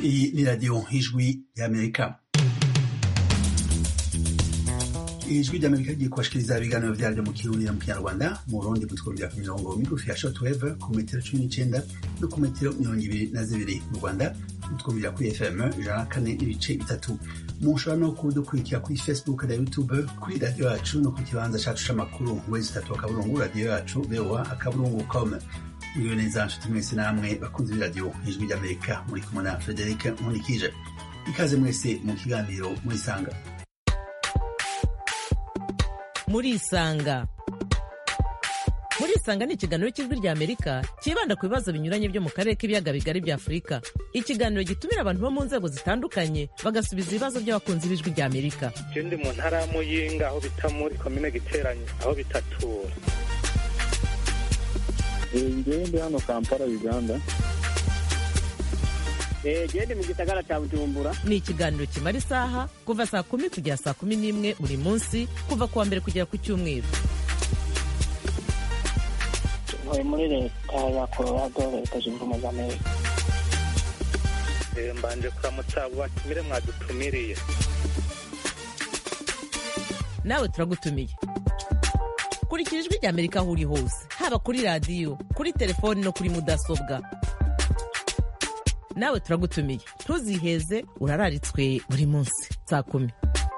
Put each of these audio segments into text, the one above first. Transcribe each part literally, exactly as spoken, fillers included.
Iyi ni radiyo ijwi y'Amerika. Ijwi ry'Amerika rigiye kubashikiriza ibiganiro vyaryo mu Kirundi na mu Kinyarwanda. Mu Burundi mutwumvira ku mirongo migufi ya shortwave ku metero cumi n'icenda no ku metero mirongo ibiri na zibiri. Mu Rwanda mutwumvira kuri F M ijana na kane n'ibice bitatu. Mushobora no kudukurikira kuri Facebook na YouTube kuri radiyo yacu no ku kibanza cacu c'amakuru wezi tatu akaburungu radiyo yacu V O A akaburungu com. Iyo neza nshuti mwese namwe bakunze b'iradiyo ijwi ry'Amerika, muri kumwe na Frederic Nkulikije. Ikaze mwese mu kiganiro Murisanga. Murisanga Murisanga ni ikiganiro cy'ijwi ry'Amerika kibanda ku bibazo binyuranye byo mu karere k'ibiyaga bigari bya Afurika. Ikiganiro gitumira abantu bo mu nzego zitandukanye bagasubiza ibibazo by'abakunzi b'ijwi ry'Amerika. Je ndi mu ntara ya Muyinga aho bita muri komine Giteranyi aho bitatura. Ngende hano Kampala Uganda. Eh gende mu gisagara cya Bujumbura. Ni ikiganiro kimara isaha kuva saa kumi kugera saa kumi n'imwe buri munsi kuva kuwa mbere kugera ku cyumweru. Tuvuye muri leta ya Colorado, leta zunze ubumwe za Amerika. Eh mbanje kuramutsa abatumire mwadutumiriye. Nawe turagutumiye. Kurikira ijwi ry'Amerika aho uri hose, haba kuri radiyo, kuri telefoni no kuri mudasobwa. Nawe turagutumiye, ntuziheze, urararitswe buri munsi saa kumi.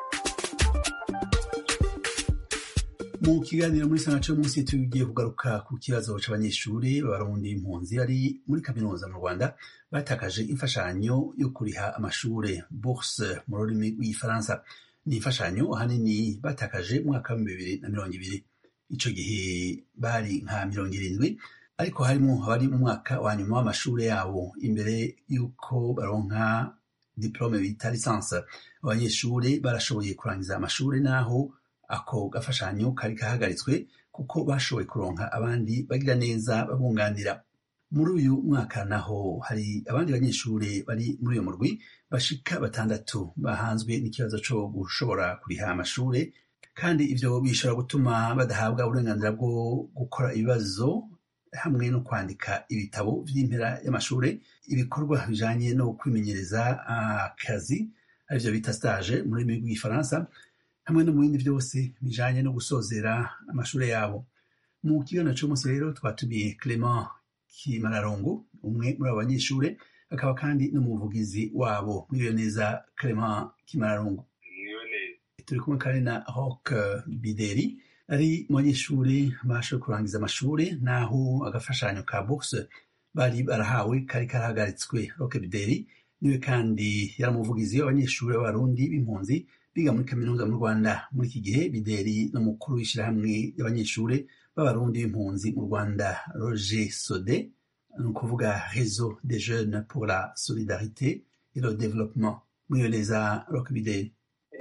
Mu kiganiro muri sana cyo munsi tugiye kugaruka ku kibazo c'abanyeshuri b'abarundi impunzi bari muri kaminuza mu Rwanda batakaje imfashanyo yo kuriha amashure, bourse mu rurimi rw'igifaransa. Ni imfashanyo ahanini batakaje mu mwaka wa bibiri na mirongo ibiri. Ico gihe bari nka mirongo irindwi, ariko harimo abari mu mwaka wa nyuma w'amashure yabo imbere yuko baronka diplome bita licence. Abanyeshure barashoboye kurangiza amashure naho ako gafashanyo kari kahagaritswe kuko bashoboye kuronka abandi bagira neza babunganira. Muri uyu mwaka naho hari abandi banyeshure bari muri uyo murwi bashika batandatu bahanzwe n'ikibazo co gushobora kuriha amashure, kandi ivyo bishobora gutuma badahabwa uburenganzira bwo gukora ibibazo hamwe no kwandika ibitabo vy'impera y'amashure, ibikorwa bijanye no kwimenyereza akazi arivyo bita stage muri rurimi rw'igifaransa, hamwe no mu bindi vyose bijanye no gusozera amashure yabo. Mu kiganiro c'umunsi rero twatumiye Clement Kimararongo, umwe muri abo banyeshure, akaba kandi n'umuvugizi wabo. Mwiriwe neza Clement Kimararongo. Turi kumwe kandi na Roch Bideri, ari mu banyeshure bashoboye kurangiza amashure naho agafashanyo ka bourse bari barahawe kari karahagaritswe. Roch Bideri niwe kandi yari umuvugizi w'abanyeshure b'abarundi b'impunzi biga muri kaminuza mu Rwanda. Muri iki gihe Bideri n'umukuru w'ishirahamwe y'abanyeshure b'abarundi b'impunzi mu Rwanda, Roger Sode, ni ukuvuga Réseau des Jeunes pour la Solidarité et le Développement. Mwiriwe neza Roch Bideri.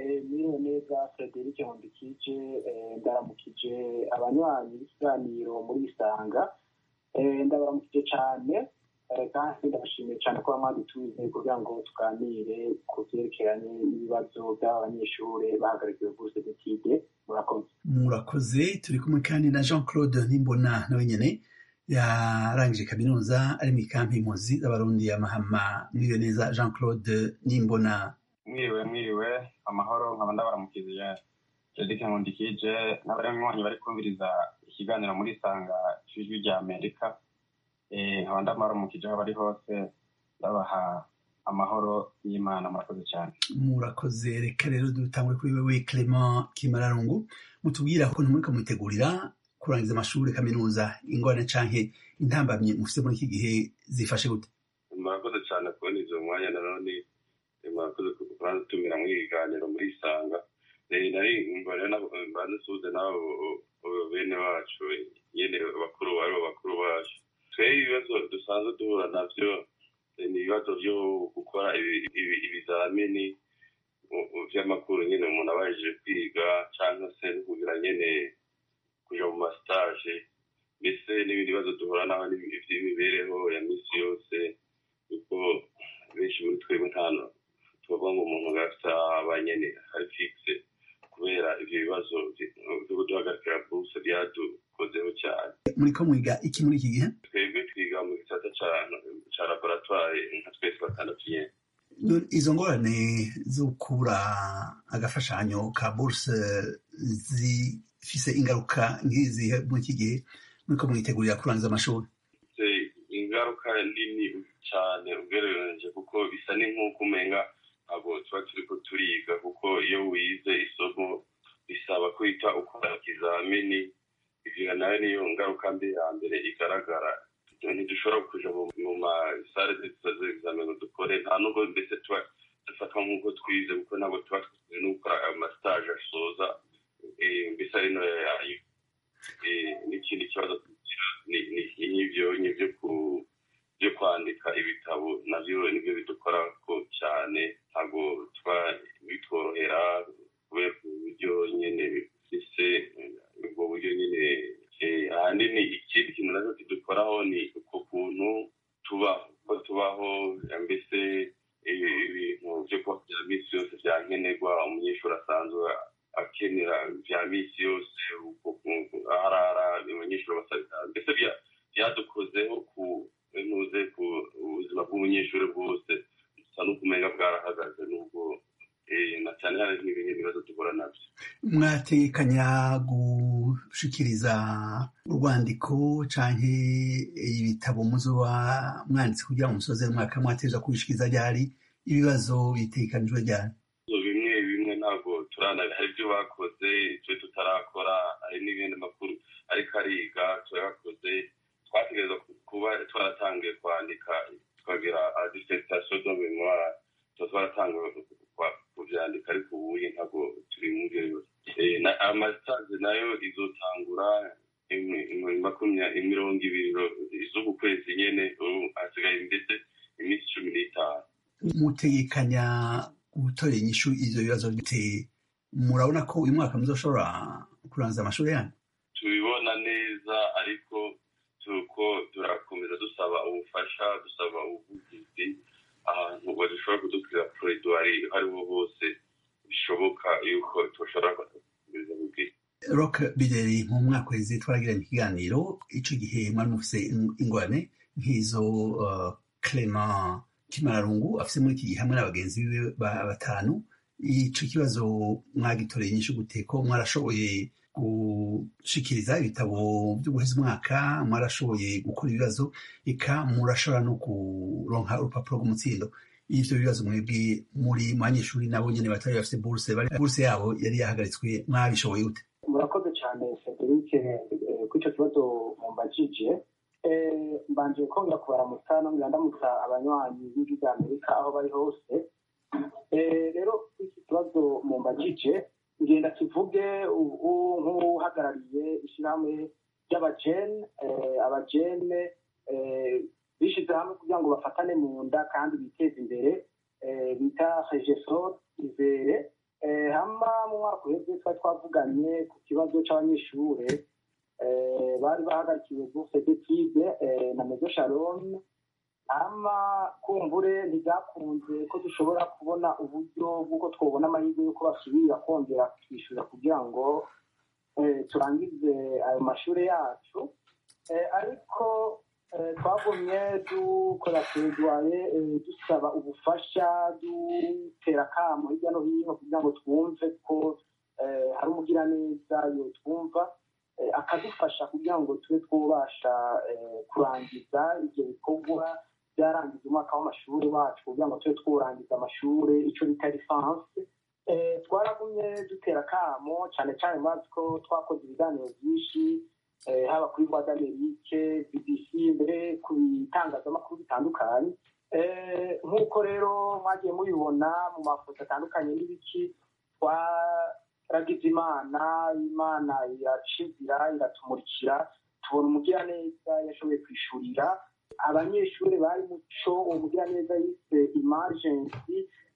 Frederic Nkulikije, ndaramukije abanywanyi b'ikiganiro muri Isanga. Ndabaramukije cyane kandi ndabashimiye cyane ko mwadutumiye kugira ngo tuganire ku vyerekeranye n'ibibazo by'abanyeshure bahagarikiwe bourse d'études. Murakoze. Murakoze. Turi kumwe kandi na Jean Claude Nimbona, nawe nyene yarangije kaminuza ari mu ikampi impunzi z'abarundi ya Mahama. Mwiriwe neza Jean Claude Nimbona. Mwiriwe mwiriwe amahoro, nkaba ndabaramukije Frederic Nkulikije n'abanywanyi bari kumviriza ikiganiro muri Isanga c'ijwi ry'Amerika. Eh nkaba ndabaramukije aho bari hose, ndabaha amahoro y'Imana. Murakoze cyane. Murakoze. Reka rero dutangure kuri wewe Clement Kimararongo, mutubwira ko ntimuriko mwitegurira kurangiza amashure kaminuza, ingorane canke intambamye mufise muri iki gihe zifashe gute? Murakoze cyane kubona izo mwanya nanone murakoze kudutumira muri ibiganiro muri Isanga. Nari mbona bandusuze nabo bene wacu nyene bakuru bari bakuru bacu. Twe ibibazo dusanzwe duhura navyo ni ibibazo byo gukora ibizamini vy'amakuru nyene umuntu abajije kwiga canke se kugira nyene kuja mu mastage, mbese n'ibindi bibazo duhura naho vy'imibereho ya misi yose, kuko benshi muri twebwe ntano tuvuga ngo umuntu gafite abanyene hari fixe kubera ivyo bibazo vyo kuduhagarikira bourse byadukozeho cyane. Muriko mwiga iki muri iki gihe? Twebwe twiga mu gisata ca laboratoire nka twese batandatu nyene. izo ngorane zo kubura agafashanyo ka bourse zifise ingaruka nk'izihe muri iki gihe muriko mwitegurira kurangiza amashuri? Ingaruka nini cyane ugereranije kuko bisa ni nk'uko umenga ntabwo tuba turiko turiga, kuko iyo wize isomo bisaba kwita ukora ikizamini. Ivyo nayo niyo ngaruka mbi ya mbere igaragara. Ntidushobora kuja mu masare z'examen dukore, nta nubwo mbese tuba dufatwa nk'uko twize, kuko ntabwo tuba twize no gukora amastage asoza mbese ari no yayo. N'ikindi kibazo n'ivyo n'ivyo byo kwandika ibitabo navyo nibyo bidukorako cyane, ntabwo tuba bitworohera kubera uburyo nyene bifise ubwo buryo nyene. Ahanini ikindi kintu nacyo kidukoraho ni uko kuntu tubaho ko tubaho mbese ibintu byo kubagira misi yose vyankenerwa umunyeshuri asanzwe akenera vya misi yose, arara umunyeshuri basabita mbese byadukozeho ku ntuze ku ubuzima bw'umunyeshuri bwose, gusa no kumenya bwarahagaze n'ubwo na cyane hari n'ibindi bibazo duhura nabyo. Mwatekanya gushikiriza urwandiko canke ibitabo muzoba mwanditse kugira ngo musoze umwaka mwateza kubishikiriza ryari? Ibibazo bitekanijwe ryari? Bimwe bimwe ntabwo turana, hari ibyo bakoze twe tutarakora, hari n'ibindi makuru ariko ariga turakoze. Twategereza kuba twaratangiye kwandika twagira dissertation de mémoire, twaratangiye kuvyandika ariko ubu ntabwo turi mu ngero. Amastaze nayo izotangura makumyabiri mirongo ibiri z'uku kwezi nyene, hasigaye ndetse iminsi cumi n'itanu. Mutegekanya gutora inyishu ivyo bibazo biteye, murabona ko uyu mwaka muzoshobora kurangiza amashuri yanyu? Tubibona neza, ariko tuko turakomeza dusaba ubufasha, dusaba ubuvugizi ahantu badushobora kudukira plaidoirie hariho hose bishoboka yuko tushobora kubiza ubwira. Rock Bideri, mu mwaka weze twaragiranye ikiganiro, ico gihe mwari mufise ingorane nk'izo uh, Clement Kimararungu afise muri iki gihe hamwe n'abagenzi biwe batanu. Ico kibazo mwagitoreye inyishu gute? Ko mwarashoboye gushikiriza ibitabo byo guheza umwaka, mwarashoboye gukora ibibazo, eka murashobora no kuronka urupapuro rw'umutsindo. Ivyo bibazo mwebwe muri mu banyeshuri nabo nyene batari bafise bourse, bourse yabo yari yahagaritswe, mwabishoboye gute? Murakoze cyane Cedric ku ico kibazo mumbajije. Mbanje kongera kubaramutsa no ndamutsa abanywanyi b'Ijwi ry'Amerika aho bari hose. Rero iki kibazo mumbajije ngenda kivuge nk'uhagarariye ishyirahamwe ry'abajene. Abajene bishize hamwe kugira ngo bafatane mu nda kandi biteze imbere, bita Regesor Izere. Hama mu mwaka uheze twari twavuganye ku kibazo c'abanyeshure bari bahagarikiwe bourse d'étude na Maison Shalom. Hama kumbure ntizakunze ko dushobora kubona uburyo bw'uko twobona amahirwe y'uko basubira kongera kutwishyura kugira ngo turangize ayo mashure yacu, ariko twagumye dukora plaidoyer dusaba ubufasha, dutera akamo hirya no hino kugira ngo twumve ko hari umugiraneza yotwumva akadufasha kugira ngo tube twobasha kurangiza ivyo bikorwa byarangiza umwaka w'amashuri wacu, kugira ngo tube tworangiza amashure ico bita licence. Twaragumye dutera akamo cyane cyane mazi ko twakoze ibiganiro byinshi haba kuri Voix d'Amerique, B B C, mbere ku bitangazamakuru bitandukanye. Nk'uko rero mwagiye mubibona mu mafoto atandukanye n'ibiki, twaragize imana imana iracizira iratumurikira, tubona umugiraneza yashoboye kwishurira abanyeshuri bari muco. Uwo mugiraneza yise emergency,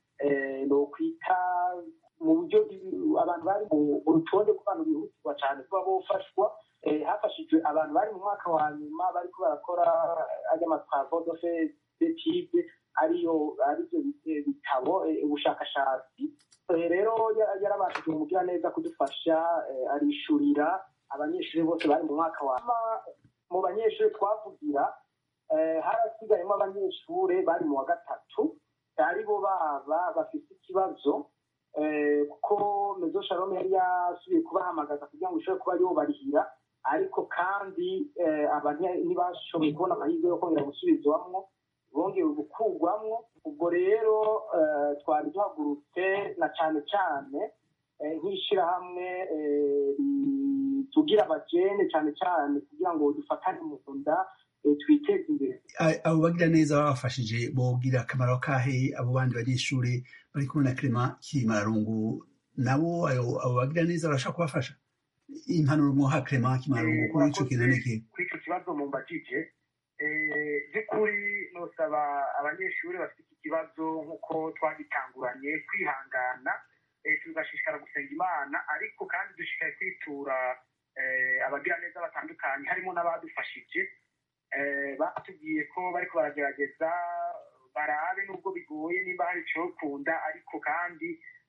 no kwita mu buryo abantu bari mu rutonde rw'abantu bihutirwa cyane kuba bofashwa. Hafashijwe abantu bari mu mwaka wa nyuma bariko barakora ajya amatravo d'étude, ariyo arivyo bitabo ubushakashatsi. Rero yarabashije umugiraneza kudufasha, arishurira abanyeshuri bose bari mu mwaka wa mu banyeshuri twavugira. Harasigayemo abanyeshuri bari mu wa gatatu aribo baba bafite ikibazo kuko mezo shalom yari yasubiye kubahamagaza kugira ngo ishobore kuba aribo barihira ariko kandi abantu ntibashoboye kubona amahirwe yo kongera gusubizwamwo bongeye gukurwamwo. ubwo rero twari duhagurutse na cyane cyane nk'ishyirahamwe tugira abajene cyane cyane kugira ngo dufatane mu nda twiteze imbere. Abo bagira neza babafashije bogira akamaro kahe abo bandi banyeshuri bari kumwe na Clement Kimararungu nabo abo bagira neza barashaka kubafasha? Impanuro muha Clement Kimararungu kuri ico kintu niki? Kuri ico kibazo mu mbajije by'ukuri nosaba abanyeshuri bafite iki kibazo nk'uko twagitanguranye kwihangana tugashishikara gusenga Imana ariko kandi dushikaye kwitura abagira neza batandukanye harimo n'abadufashije batubwiye ko bariko baragerageza barabe nubwo bigoye nimba hari icyo kunda ariko kandi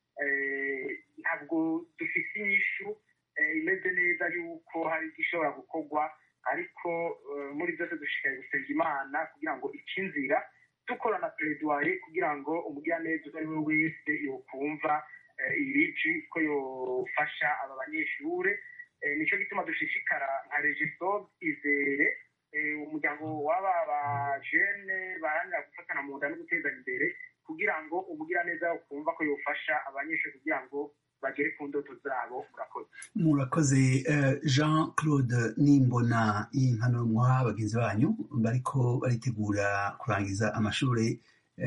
ntabwo dufite inyishu imeze neza yuko hari igishobora gukorwa ariko muri byose dushikaye gusenga Imana kugira ngo icinzira dukora na plaidoyer kugira ngo umugiraneza uwo ari we wese yokumva iriji ko yofasha aba banyeshure. Nico gituma dushishikara nka Regisob Izere umuryango w'aba bajene barangira gufatana mu nda no gutezanya imbere kugira ngo umugiraneza yokumva ko yofasha abanyeshure kugira ngo bagere ku ndoto zabo. Murakoze. Murakoze. Jean Claude Nimbona, impanuro muha bagenzi banyu bariko baritegura kurangiza amashure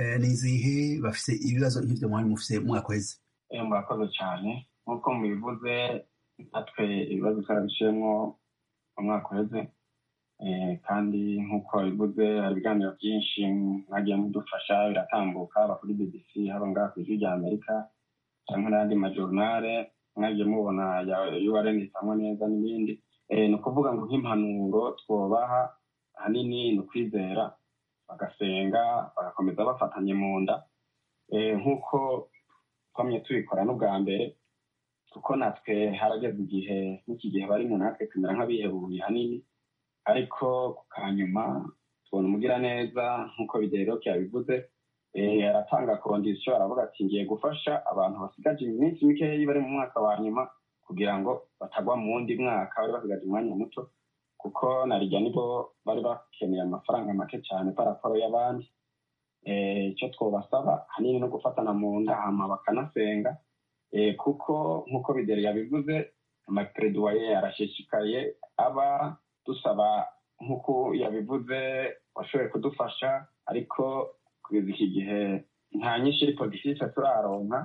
nizihe bafise ibibazo nk'ivyo mwari mufise mwaka uheze? Murakoze cyane nk'uko mubivuze natwe ibibazo twarabiciyemwo mu mwaka uheze kandi nk'uko bivuze hari ibiganiro byinshi mwagiye mudufasha biratambuka haba kuri B B C haba ngaha ku ijwi rya Amerika cyangwa n'andi majornale mwagiye mubona U R N isamwa neza n'ibindi. Ni ukuvuga ngo nk'impanuro twobaha ahanini ni ukwizera bagasenga bagakomeza bafatanye mu nda nk'uko twamye tubikora n'ubwa mbere kuko natwe harageze igihe n'iki gihe bari mu natwe tumera nk'abihebuye hanini ariko kanyuma tubona umugira neza nk'uko Bideroke yabivuze aratanga kondisiyo aravuga ati ngiye gufasha abantu basigaje iminsi mikeyi bari mu mwaka wa nyuma kugira ngo batagwa mu wundi mwaka bari basigaje umwanya muto kuko narijya nibo bari bakeneye amafaranga make cyane paraporo y'abandi. Icyo twobasaba hanini no gufatana mu nda hama bakanasenga kuko nk'uko Bideri yabivuze amaplaidoyer arashishikaye aba dusaba nk'uko yabivuze washoboye kudufasha ariko kugeza iki gihe nta nyinshi iri positive turaronka.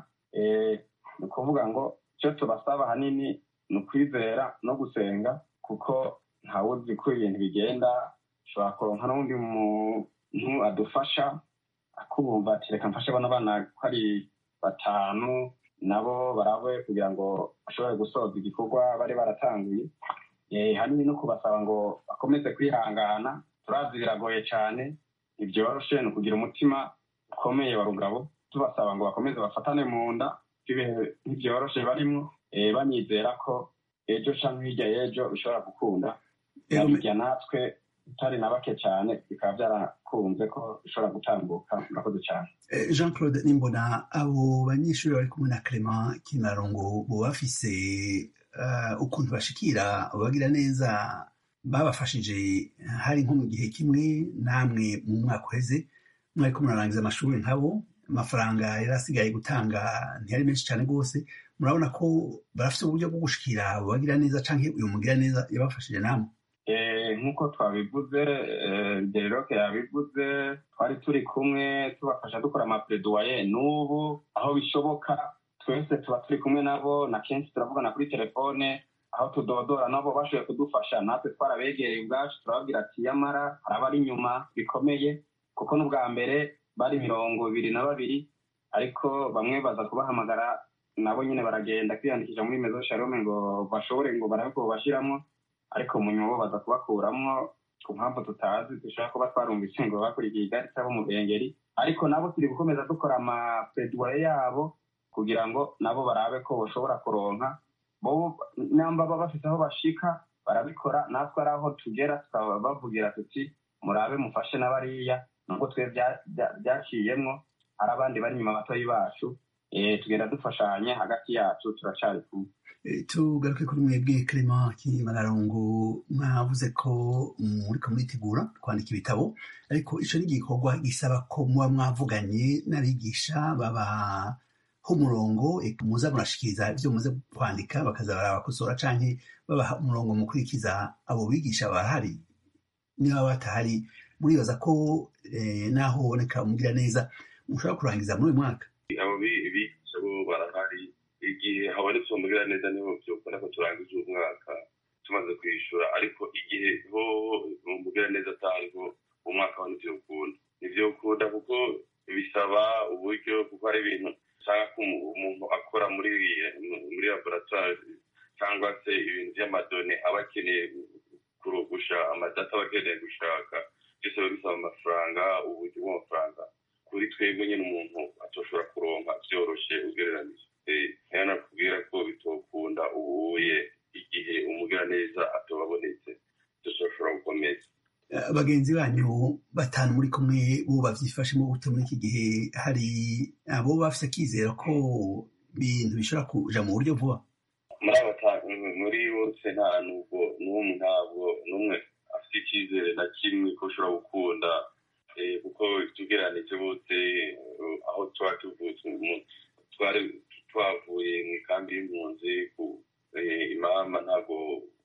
Ni ukuvuga ngo icyo tubasaba hanini ni ukwizera no gusenga kuko ntawuzi ko ibintu bigenda ushobora kuronka n'undi muntu adufasha akubumva ati reka mfashe bano bana ko ari batanu nabo barabe kugira ngo bashobore gusoza igikorwa bari baratanguye. Hanini no kubasaba ngo bakomeze kwihangana turazi biragoye cyane ntibyoroshe ni ukugira umutima ukomeye wa rugabo tubasaba ngo bakomeze bafatane mu nda ibihe ntibyoroshe barimo banyizera ko ejo canke hirya y'ejo bishobora gukunda nabirya natwe utari na bake cyane bikaba byarakunze ko bishobora gutambuka. Murakoze cyane. Jean Claude Nimbona, abo banyeshuri bari kumwe na Clement Kimararungu bo bafise ukuntu bashikira bagira neza babafashije hari nko mu gihe kimwe namwe mu mwaka uheze mwariko murarangiza amashuri nkabo amafaranga yari asigaye gutanga ntiyari menshi cyane rwose murabona ko barafite uburyo bwo gushikira bagira neza canke uyu mugira neza yabafashije namwe? Nk'uko twabivuze Deroke yabivuze twari turi kumwe tubafasha dukora amaplaidoyer n'ubu aho bishoboka twese tuba turi kumwe nabo na kenshi turavugana kuri telefone aho tudodora nabo bashoboye kudufasha natwe twarabegereye ubwacu turababwira ati yamara hari abari inyuma bikomeye kuko n'ubwa mbere bari mirongo ibiri na babiri ariko bamwe baza kubahamagara nabo nyine baragenda kwiyandikisha muri Mezo Shalom ngo bashobore ngo barabe ko bashyiramo ariko mu nyuma baza kubakuramwo ku mpamvu tutazi dushaka kuba twarumvise ngo bakurikiye igarita bo mu Bengeri ariko nabo turi gukomeza dukora amaplaidoyer yabo kugira ngo nabo barabe ko bashobora kuronka bo namba baba bafite aho bashika barabikora natwe ari aho tugera tukabavugira tuti murabe mufashe n'abariya nubwo twe byaciyemwo hari abandi bari inyuma batoyi bacu tugenda dufashanya hagati yacu turacari kumwe. Tugaruke kuri mwebwe Clement Kimararongo, mwavuze ko muriko muritegura kwandika ibitabo, ariko ico ni igikorwa gisaba ko muba mwavuganye n'abigisha babaha umurongo muza murashikiriza ivyo muze kwandika bakaza barabakosora, canke babaha umurongo mukurikiza abo bigisha barahari? Niba batahari muribaza ko naho uboneka umugira neza mushobora kurangiza muri uyu mwaka? Abo bigisha bo barahari, igihe habonetse umugira neza niho vyokunda ko turangiza umwaka tumaze kwishura, ariko igihe ho umugira neza atariho umwaka wa ntivyokunda ntivyokunda kuko bisaba uburyo, kuko hari ibintu usanga ko umuntu akora muri muri laboratoire cyangwa se ibintu vy'amadone aba akeneye kurugusha amadata aba akeneye gushaka, byose biba bisaba amafaranga, uburyo bw'amafaranga kuri twebwe nyine umuntu atoshobora kuronka vyoroshe ugereranije. Rero nakubwira ko bitokunda ubuye igihe umugira neza atobabonetse dushobora gukomeza. Bagenzi banyu batanu muri kumwe bo bavyifashemo gute muri iki gihe? Hari abo bafise akizera ko ibintu bishobora kuja mu buryo vuba? Muri abatanu muri bose nta nubwo n'umwe ntabwo n'umwe afite icyizere na kimwe ko ushobora gukunda, kuko tugeranije bose aho tuba tuvuye twari twavuye mu ikambi y'impunzi ku imama, ntabwo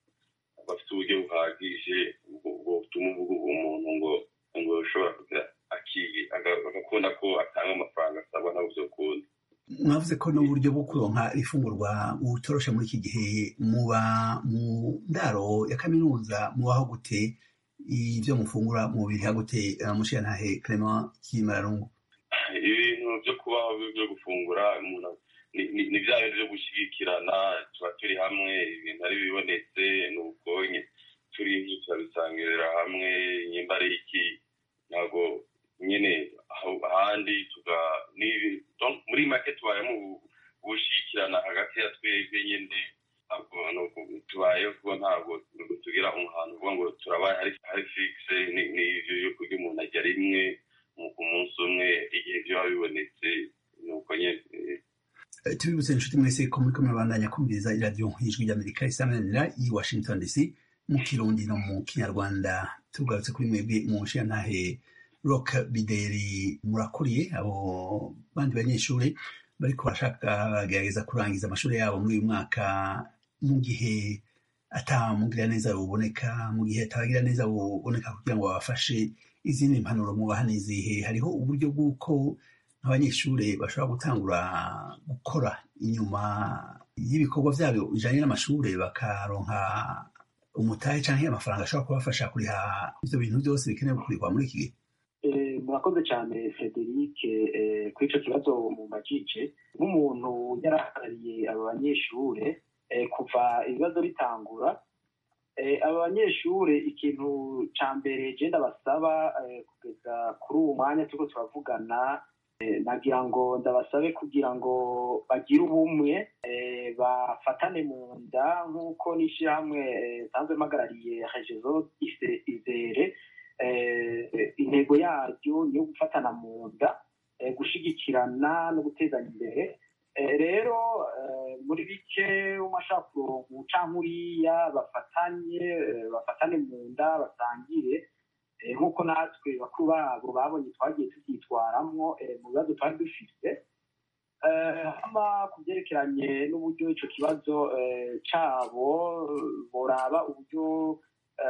bafite uburyo buhagije bwo gutuma umuntu ngo ngo ushobora kugira akiye agakunda ko atanga amafaranga asabwa ntabwo vyokunda. Mwavuze ko n'uburyo bwo kuronka ifungurwa butoroshe muri iki gihe, muba mu ndaro ya kaminuza mubaho gute? Ivyo mufungura mubiriha gute mushiyantahe Clement Kimararongo? Ibintu vyo kubaho byo gufungura umuntu ni vya bintu vyo gushigikirana, tuba turi hamwe, ibintu ari bibonetse n'ubwonye turi turabisangirira hamwe, nyimba ari iki ntabwo nyene ahandi tuga muri make tubaye mu gushigikirana hagati ya twebwe nyene, ntabwo tubayeho kuko ntabwo tugira umuhantu uvuga ngo turabaye hari fixe n'ivyo yo kurya umuntu ajya rimwe ku munsi umwe, igihe vyoba bibonetse nuko nyene. Tubibutse inshuti mwese ko muriko murabandanya kumviriza iradiyo Ijwi ry'Amerika isamanira i Washington D C mu Kirundi no mu Kinyarwanda. Tugarutse kuri mwebwe mu nshiyantahe Rock Bideri, murakuriye abo bandi banyeshuri bariko barashaka bagerageza kurangiza amashuri yabo muri uyu mwaka, mu gihe atamugira neza buboneka, mu gihe atabagira neza buboneka kugira ngo babafashe, izindi mpanuro mubaha n'izihe? Hariho uburyo bw'uko abanyeshuri bashobora gutangura gukora inyuma y'ibikorwa vyabo bijanye n'amashuri bakaronka umutahe canke amafaranga ashobora kubafasha kuriha ivyo bintu byose bikenewe kurihwa muri iki gihe? Murakoze cyane Frederic kuri ico kibazo mu majije. Nk'umuntu yaraharariye aba banyeshure kuva ibibazo bitangura, aba banyeshure ikintu ca mbere je ndabasaba kugeza kuri uwo mwanya turiko turavugana, nagira ngo ndabasabe kugira ngo bagire ubumwe, bafatane mu nda nk'uko n'ishirahamwe nsanzwe mpagarariye Regezo Izere intego yaryo niyo gufatana mu nda, gushigikirana no gutezanya imbere. Rero muri bike umashaka kuronka canke uriya bafatanye bafatane mu nda, basangire nk'uko natwe bakuru babo babonye twagiye tubyitwaramwo mu bibazo twari dufise. Hama ku byerekeranye n'uburyo ico kibazo cabo boraba uburyo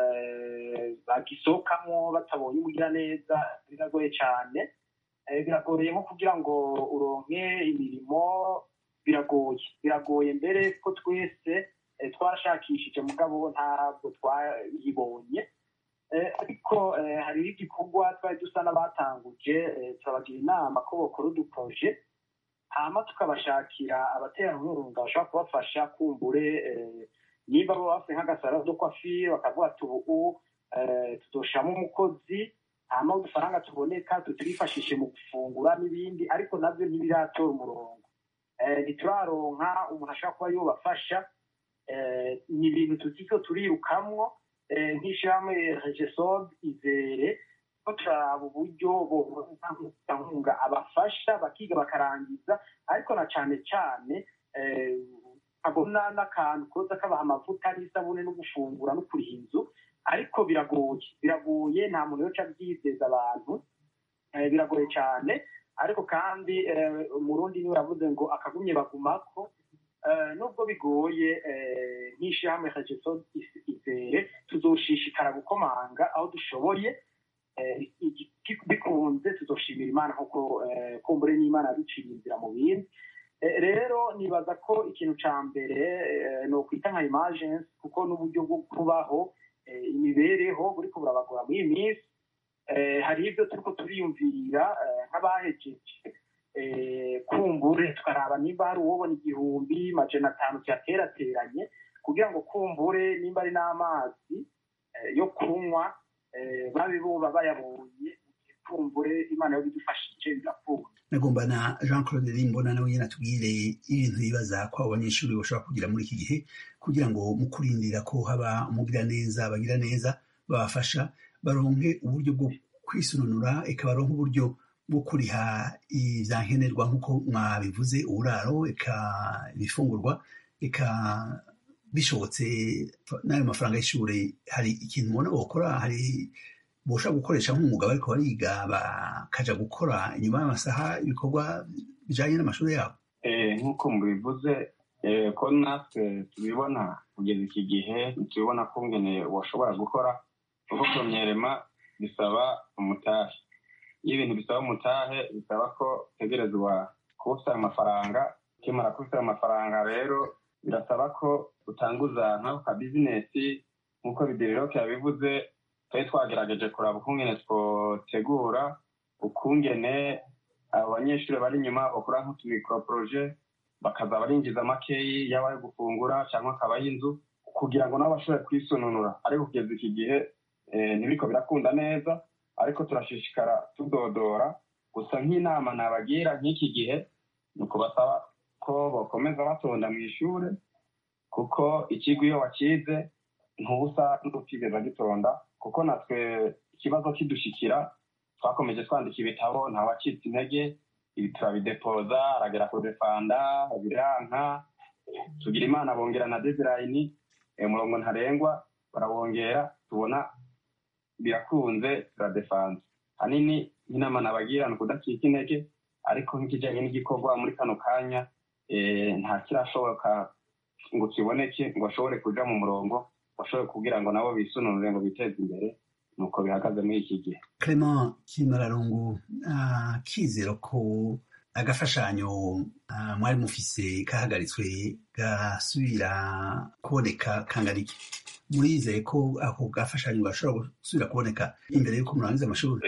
bagisohokamwo batabonye umugira neza, biragoye cane. Biragoye nko kugira ngo uronke imirimo, biragoye biragoye mbere ko twese twashakishije mugabo ntabwo twayibonye, ariko hariho igikorwa twari dusa n'abatanguje, turabagira inama ko bokora uduproje hama tukabashakira abaterankunga bashobora kubafasha, kumbure niba bo bafite nk'agasaro do kwafire bakavuga ati ubu tuzoshamo umukozi, hama udufaranga tuboneka tuturifashishe mu gufungura n'ibindi, ariko navyo ntibiratora umurongo, ntituraronka umuntu ashobora kuba yobafasha. Ni ibintu tuziko turirukamwo nk'ishirahamwe Regeso Izere, turaba uburyo nkunga abafasha bakiga bakarangiza ariko na cyane cyane abona n'akantu koza kabaha amavuta n'isabune no gufungura no kuriha inzu ariko biragoye biragoye nta muntu yoca abyizeza abantu biragoye cyane ariko kandi umurundi niwe yavuze ngo akagumye bagumako nubwo bigoye nk'ishyirahamwe Regeso Izere tuzoshishikara gukomanga aho dushoboye bikunze tuzoshimira Imana kuko kumbure n'Imana yaduciriye inzira mu bindi rero nibaza ko ikintu ca mbere no kwita nka emergency kuko n'uburyo bwo kubaho imibereho buriko burabagora muri iyi minsi hari ibyo turiko turiyumvira nk'abahejeje kumbure tukaraba nimba hari uwobona igihumbi majana atanu cyaterateranye kugira ngo kumbure nimba ari n'amazi yo kunywa babe boba bayabonye kumbure Imana yo bidufashije birapfuye nagomba na Jean Claude Rimbona nawe nyine atubwire ibintu bibaza ko abanyeshuri bashobora kugira muri iki gihe kugira ngo mu kurindira ko haba umugira neza bagira neza babafasha baronke uburyo bwo kwisununura eka baronke uburyo bwo kuriha ivyankenerwa nk'uko mwabivuze uburaro eka ibifungurwa eka bishobotse n'ayo mafaranga y'ishure hari ikintu mubona bokora hari bosha gukoresha nk'umwuga bariko bariga bakaja gukora inyuma y'amasaha ibikorwa bijanye n'amashuri yabo nk'uko mubivuze ko natwe tubibona kugeza iki gihe tubibona ko ngene washobora gukora kuko kumyerema bisaba umutahe iyo ibintu bisaba umutahe bisaba ko utegerezwa kuba ufite amafaranga ukimara kuba ufite amafaranga rero birasaba ko utanguza nk'ako ka bizinesi nk'uko Bideroke yabivuze twari twagerageje kuraba ukungene twotegura ukungene abo banyeshuri bari inyuma bakora nk'utumikoro poroje bakaza barinjiza makeyi yaba yo gufungura cyangwa akaba y'inzu kugira ngo nabo bashobore kwisununura ariko kugeza iki gihe ntibiriko birakunda neza ariko turashishikara tudodora gusa nk'inama nabagira nk'iki gihe ni ukubasaba ko bakomeza batonda mu ishure kuko ikigo iyo wakize ntubusa n'utigeza gitonda kuko natwe ikibazo kidushikira twakomeje twandika ibitabo nta wacitse intege ibi turabidepoza aragera kudefanda biranka tugira Imana bongera na deadline umurongo ntarengwa barabongera tubona birakunze turadefanze hanini inama nabagira ni ukudacika intege ariko nk'ikijanye n'igikorwa muri kano kanya nta kirashoboka ngo kiboneke ngo ashobore kuja mu murongo bashobore kugira ngo nabo bisununure ngo biteze imbere nuko bihagaze muri iki gihe. Clement Kimararungu kizero ko agafashanyo mwari mufise kahagaritswe gasubira kuboneka kangana iki murizeye ko ako gafashanyo gashobora gusubira kuboneka imbere y'uko murangiza amashuri?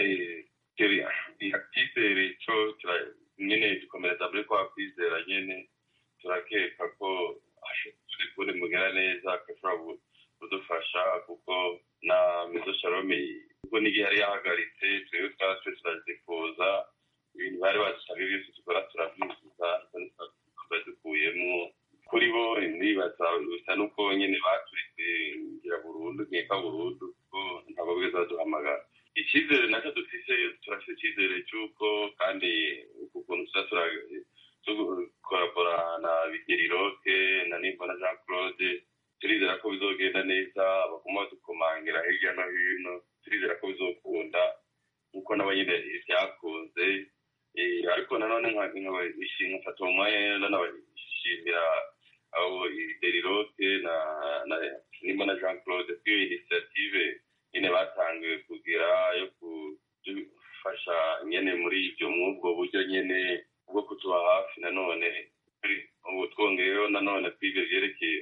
Akizere ico nyene dukomereza muri kwa kwizera nyene turakeka ko turi kubona mugera neza agashobora kudufasha kuko na Mezo Shalome kuko n'igihe yari yahagaritse twebwe twatwe turazifuza ibintu bari badusabye byose dukora turabyuzuza twari dukuyemo kuri bo nibaza bisa n'uko nyene baturitse ngira burundu nkeka burundu kuko ntabwo bwiza baduhamagara icyizere nacyo dufise turafise icyizere cy'uko kandi ukuntu tuza turakorabora na Bideroke na Nimbona Jean Claude turizera ko bizogenda neza baguma dukomangira hirya no hino turizera ko bizokunda nkuko nabo nyine byakunze ariko nanone nkabishimira mfata umwanya nanabishimira abo Bideroke na Nimbona Jean Claude kwiyo initiative nyine batangiye kugira yo kudufasha nyene muri ibyo mwubwo buryo nyene bwo kutuba hafi nanone ubu twongeyeho nanone kw'ibyo vyerekeye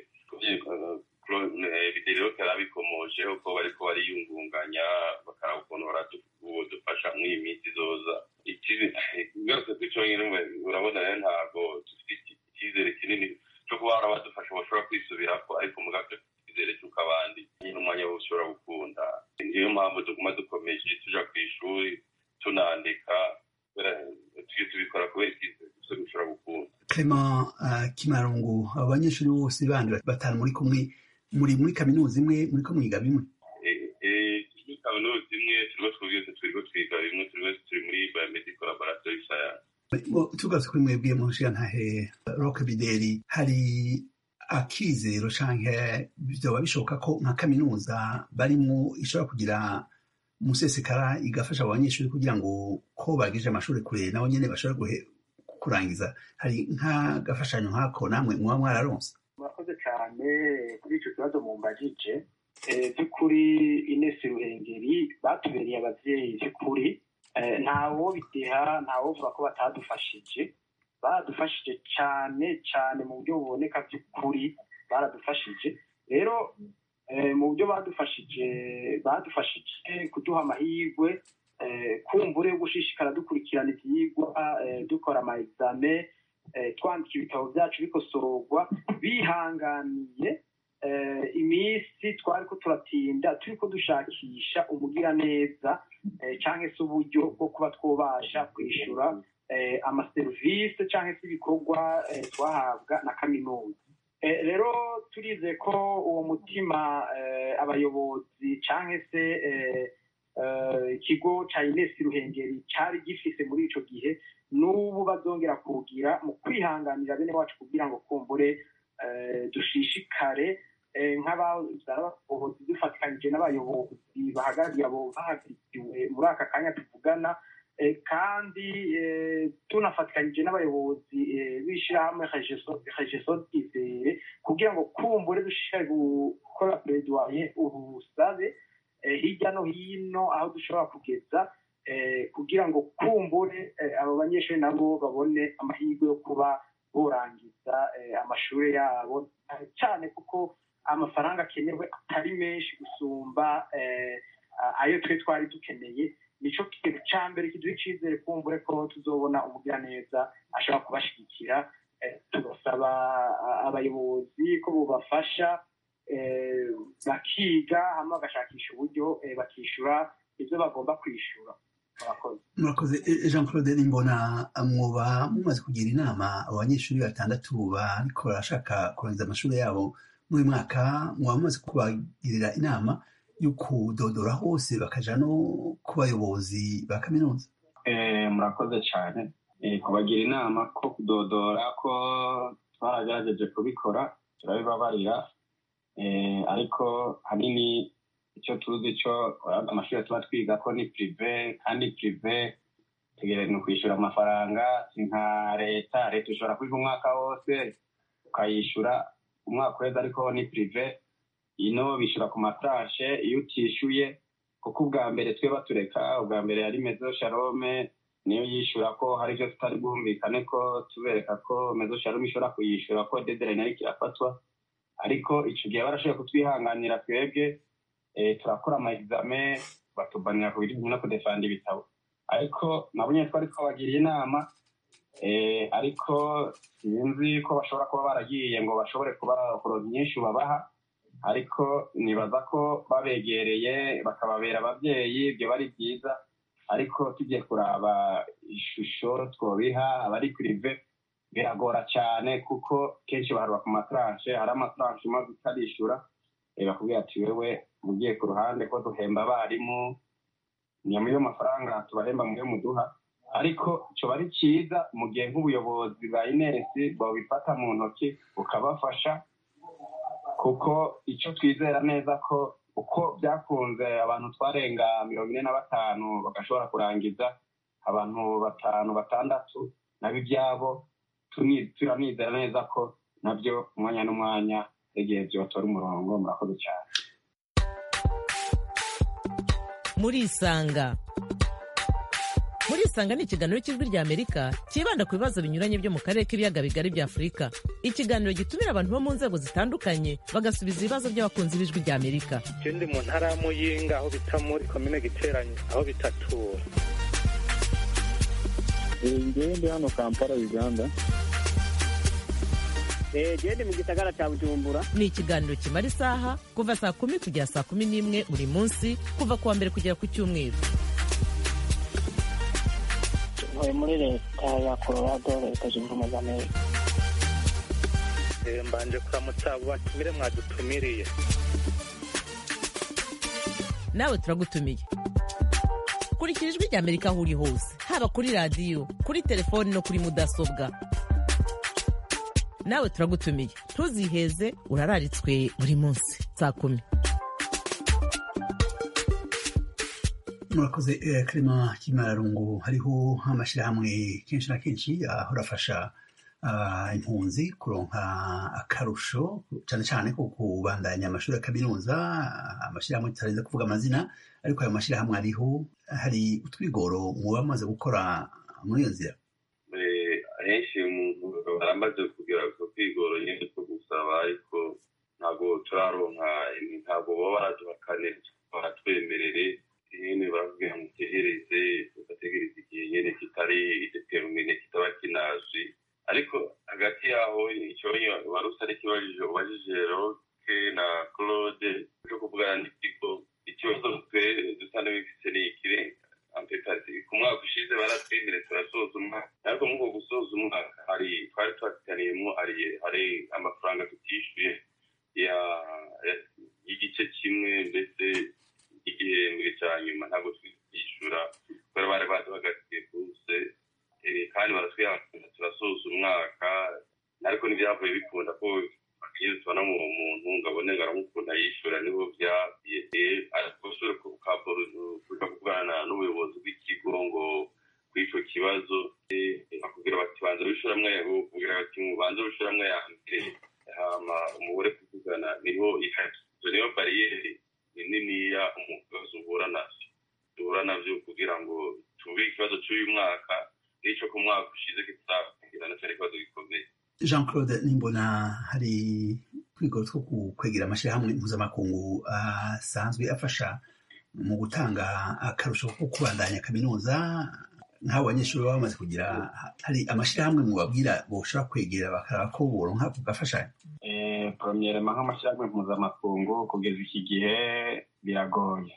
Bideroke arabikomojeho ko bariko bariyungunganya bakaraba ukuntu baradufasha mw'iyi minsi izoza byose duco nyene urabona rero ntabwo dufite icyizere kinini cyo kuba hari abadufasha bashobora kwisubirako ariko mugavyo icyizere cy'uko abandi nyine umwanya wose ushobora gukunda niyo mpamvu tuguma dukomeje tuja kw'ishuri tunandika tujye tubikora kubera icyizere gusa dushobora gukunda. Clement Kimarungu abo banyeshuri bose bandi batanu muri kumwe muri muri kaminuza imwe muri ko mwiga bimwe? muri kaminuza imwe turiko twese turiko twiga bimwe turiko turi muri biomedical laboratory science. Tugarutse kuri mwebwe mushigantahe Roque Bideri, hari akizero canke vyoba bishoboka ko nka kaminuza barimwo ishobora kugira musesekara igafasha abanyeshuri kugira ngo ko bagije amashuri kure nabo nyene bashobora kurangiza? Hari nk'agafashanyo nk'ako namwe muba mwararonse? Murakoze cyane kuri ico kibazo mumbajije. By'ukuri Ines Ruhengeri batubereye abavyeyi by'ukuri, ntawo bideha ntawovuga ko batadufashije, baradufashije cyane cyane mu buryo buboneka by'ukuri baradufashije. Rero mu buryo badufashije badufashije kuduha amahirwe kumbure yo gushishikara dukurikirana ivyigwa, dukora ama examen, twandika ibitabo byacu bikosorwa, bihanganiye iminsi twari ko turatinda turiko dushakisha umugira neza canke se uburyo bwo kuba twobasha kwishura amaserivisi canke se ibikorwa twahabwa na kaminuza. Rero turize ko uwo mutima abayobozi canke se ikigo ca Ines Ruhengeri cari gifise muri ico gihe n'ubu bazongera kugira mu kwihanganira bene wacu kugira ngo kumbure dushishikare nk'abayobozi dufatikanije n'abayobozi bahagarariye abo bahagarikiwe muri aka kanya tuvugana, kandi tunafatikanije n'abayobozi b'ishirahamwe Regeso Izere kugira ngo kumbure dushishikare gukora plaidoyer ubusabe hirya no hino aho dushobora kugeza kugira ngo kumbure abo banyeshuri nabo babone amahirwe yo kuba borangiza amashuri yabo, cyane kuko amafaranga akenewe atari menshi gusumba ayo twe twari dukeneye. Nico kintu ca mbere kiduha icizere kumbure ko tuzobona umugiraneza ashobora kubashigikira. Tugasaba abayobozi ko bobafasha bakiga hama bagashakisha uburyo bakishura ivyo bagomba kwishura. Murakoze. Jean Claude Nimbona, mwoba mumaze kugira inama abo banyeshuri batandatu bariko barashaka kurangiza amashuri yabo muri mwaka, mwoba mumaze kubagirira inama yo kudodora hose bakaja no ku bayobozi ba kaminuza? Murakoze cyane. Kubagira inama ko kudodora ko twaragerageje kubikora turabibabarira, ariko hanini icyo tuzi cyo amashuri tuba twiga ko ni prive, kandi prive tegereza no kwishyura amafaranga, si nka leta. Leta ushobora kwiga umwaka wose ukayishyura umwaka wese, ariko ni prive ino bishyura ku matranshe iyo utishyuye. Kuko ubwa mbere twe batureka, ubwa mbere yari Mezo Shalome niyo yishyura ko hari ibyo tutari bwumvikane ko tubereka ko Mezo Shalome ishobora kuyishyura ko deadline ariko irafatwa, ariko icyo gihe barashoboye kutwihanganira twebwe. Turakora ama examen batubanira ku bijyanye no kudefanda ibitabo, ariko nabonye twari twabagiriye inama, ariko sinzi ko bashobora kuba baragiye ngo bashobore kuba kuronka inyinshi babaha, ariko nibaza ko babegereye bakababera abavyeyi ibyo bari byiza. Ariko tugiye kuraba ishusho twobiha abari prive biragora cyane, kuko kenshi baharwa ku matranshe, hari amatranshe maze utarishura bakubwira ati wewe mugiye ku ruhande ko duhemba abarimu niyo muyo mafaranga tubahemba muyo muduha. Ariko cyo bari cyiza mu gihe nk'ubuyobozi bwa Ines bwabifata mu ntoki bukabafasha, kuko icyo twizera neza ko uko byakunze abantu twarenga mirongo ine na batanu bagashobora kurangiza, abantu batanu batandatu nabo ibyabo turanizera neza ko nabyo umwanya n'umwanya igihe byotora umurongo. Murakoze cyane. Murisanga. Murisanga ni ikiganiro cy'ijwi rya Amerika kibanda ku bibazo binyuranye byo mu karere k'ibiyaga bigari bya Afurika. Ikiganiro gitumira abantu bo mu nzego zitandukanye bagasubiza ibibazo by'abakunzi b'ijwi rya Amerika. Ndi mu ntara ya Muyinga aho bita muri komine Giteranyi aho bitatura. Ngewe ndi hano Kampala, Uganda. Gende mu gisagara cya Bujumbura. Ni ikiganiro kimara isaha kuva saa kumi kugera saa kumi n'imwe buri munsi, kuva kuwa mbere kugera ku cyumweru. Ntuye muri leta ya Colorado, leta zunze ubumwe za Amerika. Mbanje kuramutsa abo batumire mwadutumiriye. nawe turagutumiye. Kurikira ijwi rya Amerika aho uri hose, haba kuri radiyo, kuri telefoni no kuri mudasobwa. Nawe turagutumiye, ntuziheze, urararitswe buri munsi saa kumi. murakoze Clement Kimararungu. hariho amashirahamwe kenshi na kenshi ahora afasha impunzi kuronka akarusho cyane cyane ko kubandanya amashuri ya kaminuza, amashirahamwe tutarinze kuvuga amazina, ariko ayo mashirahamwe ariho. hari utwigoro muba mumaze gukora muri iyo nzira? henshi umuntu aramaze kugira utwigoro nyine two gusaba, ariko ntabwo turaronka, ntabwo baba baraduhakane baratwemerere nyine baravuga ngo tegereze, tugategereza igihe nyine kitari determine, kitaba kinazwi. ariko hagati yaho icyo warusa n'ikibajije ubajije Roke na Claude cyo kuvugana n'ikigo, ikibazo twe dusa n'ibifise ni ikire ampekati. ku mwaka ushize baratwemereye turasoza umwaka, ariko mu bwo gusoza umwaka hari twari twataniyemo hari amafaranga tutishyuye ya y'igice kimwe, ndetse igihembwe cya nyuma ntabwo twishyura kubera bari baduhagatiye bose, kandi baratwihakana turasoza umwaka. ariko ntibyavuye bikunda ko bakigeze tubona mu muntu ngabone ngaramukunda yishyura, niho byagiye. ariko ushobora kuja kuvugana n'ubuyobozi bw'ikigo ngo kw'icyo kibazo bakubwira bati banza wishyuramwe, bakubwira bati mubanze wishyuramwe ya mbere, hama umubure kuvugana, niho izo niyo bariyeri niniya umukozi uhura navyo duhura navyo kugira ngo tube ikibazo cy'uyu mwaka n'icyo ku mwaka ushize kitazagirana cyari ikibazo gikomeye. Jean Claude Nimbona, hari kwigoro two kwegera amashirahamwe mpuzamakungu asanzwe afasha mu gutanga akarusho ko kubandanya kaminuza nk'abo banyeshuri baba bamaze kugira, hari amashirahamwe mubabwira boshobora kwegera bakaraba ko boronka kugafashanya? Eh, premièrement nk'amashirahamwe mpuzamakungu kugeza iki gihe biragoye.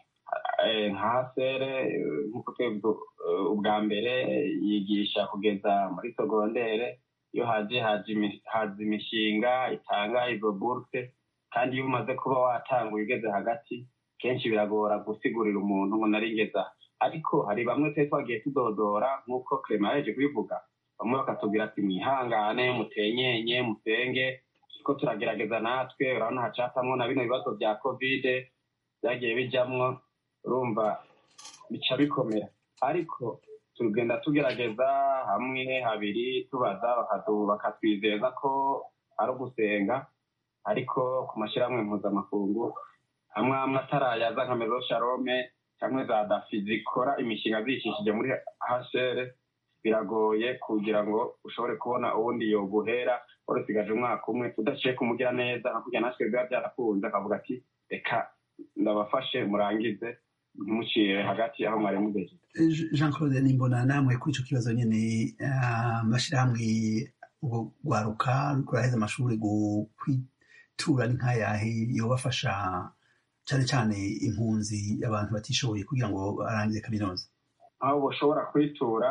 nka sere nk'uko twebwe ubwa mbere yigisha kugeza muri segondere, iyo haje haza imishinga itanga izo buruse, kandi iyo umaze kuba watanguye ugeze hagati kenshi biragora gusigurira umuntu ngo naringeza. ariko hari bamwe twe twagiye tudodora nk'uko Clement yaje kubivuga, bamwe bakatubwira ati mwihangane, mutenyenye, musenge, ko turagerageza natwe. urabona hacatamwo na bino bibazo bya covid byagiye bijamwo, urumva bica bikomera, ariko tugenda tugerageza hamwe habiri tubaza bakatwizeza ko ari ugusenga. ariko ku mashyirahamwe mpuzamakungu hamwe hamwe atarayaza nka Mezo Shalome cyangwa za Dafi zikora imishinga zishishije muri H R, biragoye kugira ngo ushobore kubona uwundi yoguhera urusigaje umwaka umwe udaciye kumugira neza, nka kugira natwe biba byarakunze akavuga ati reka ndabafashe murangize ntimucire hagati aho mwari mugeze. Jean Claude Nimbona, namwe kuri ico kibazo nyene amashirahamwe ubwo gwaruka kuraheza amashuri go kwitura nk'ayahe yobafasha cyane cyane impunzi abantu batishoboye kugira ngo barangize kaminuza? aho boshobora kwitura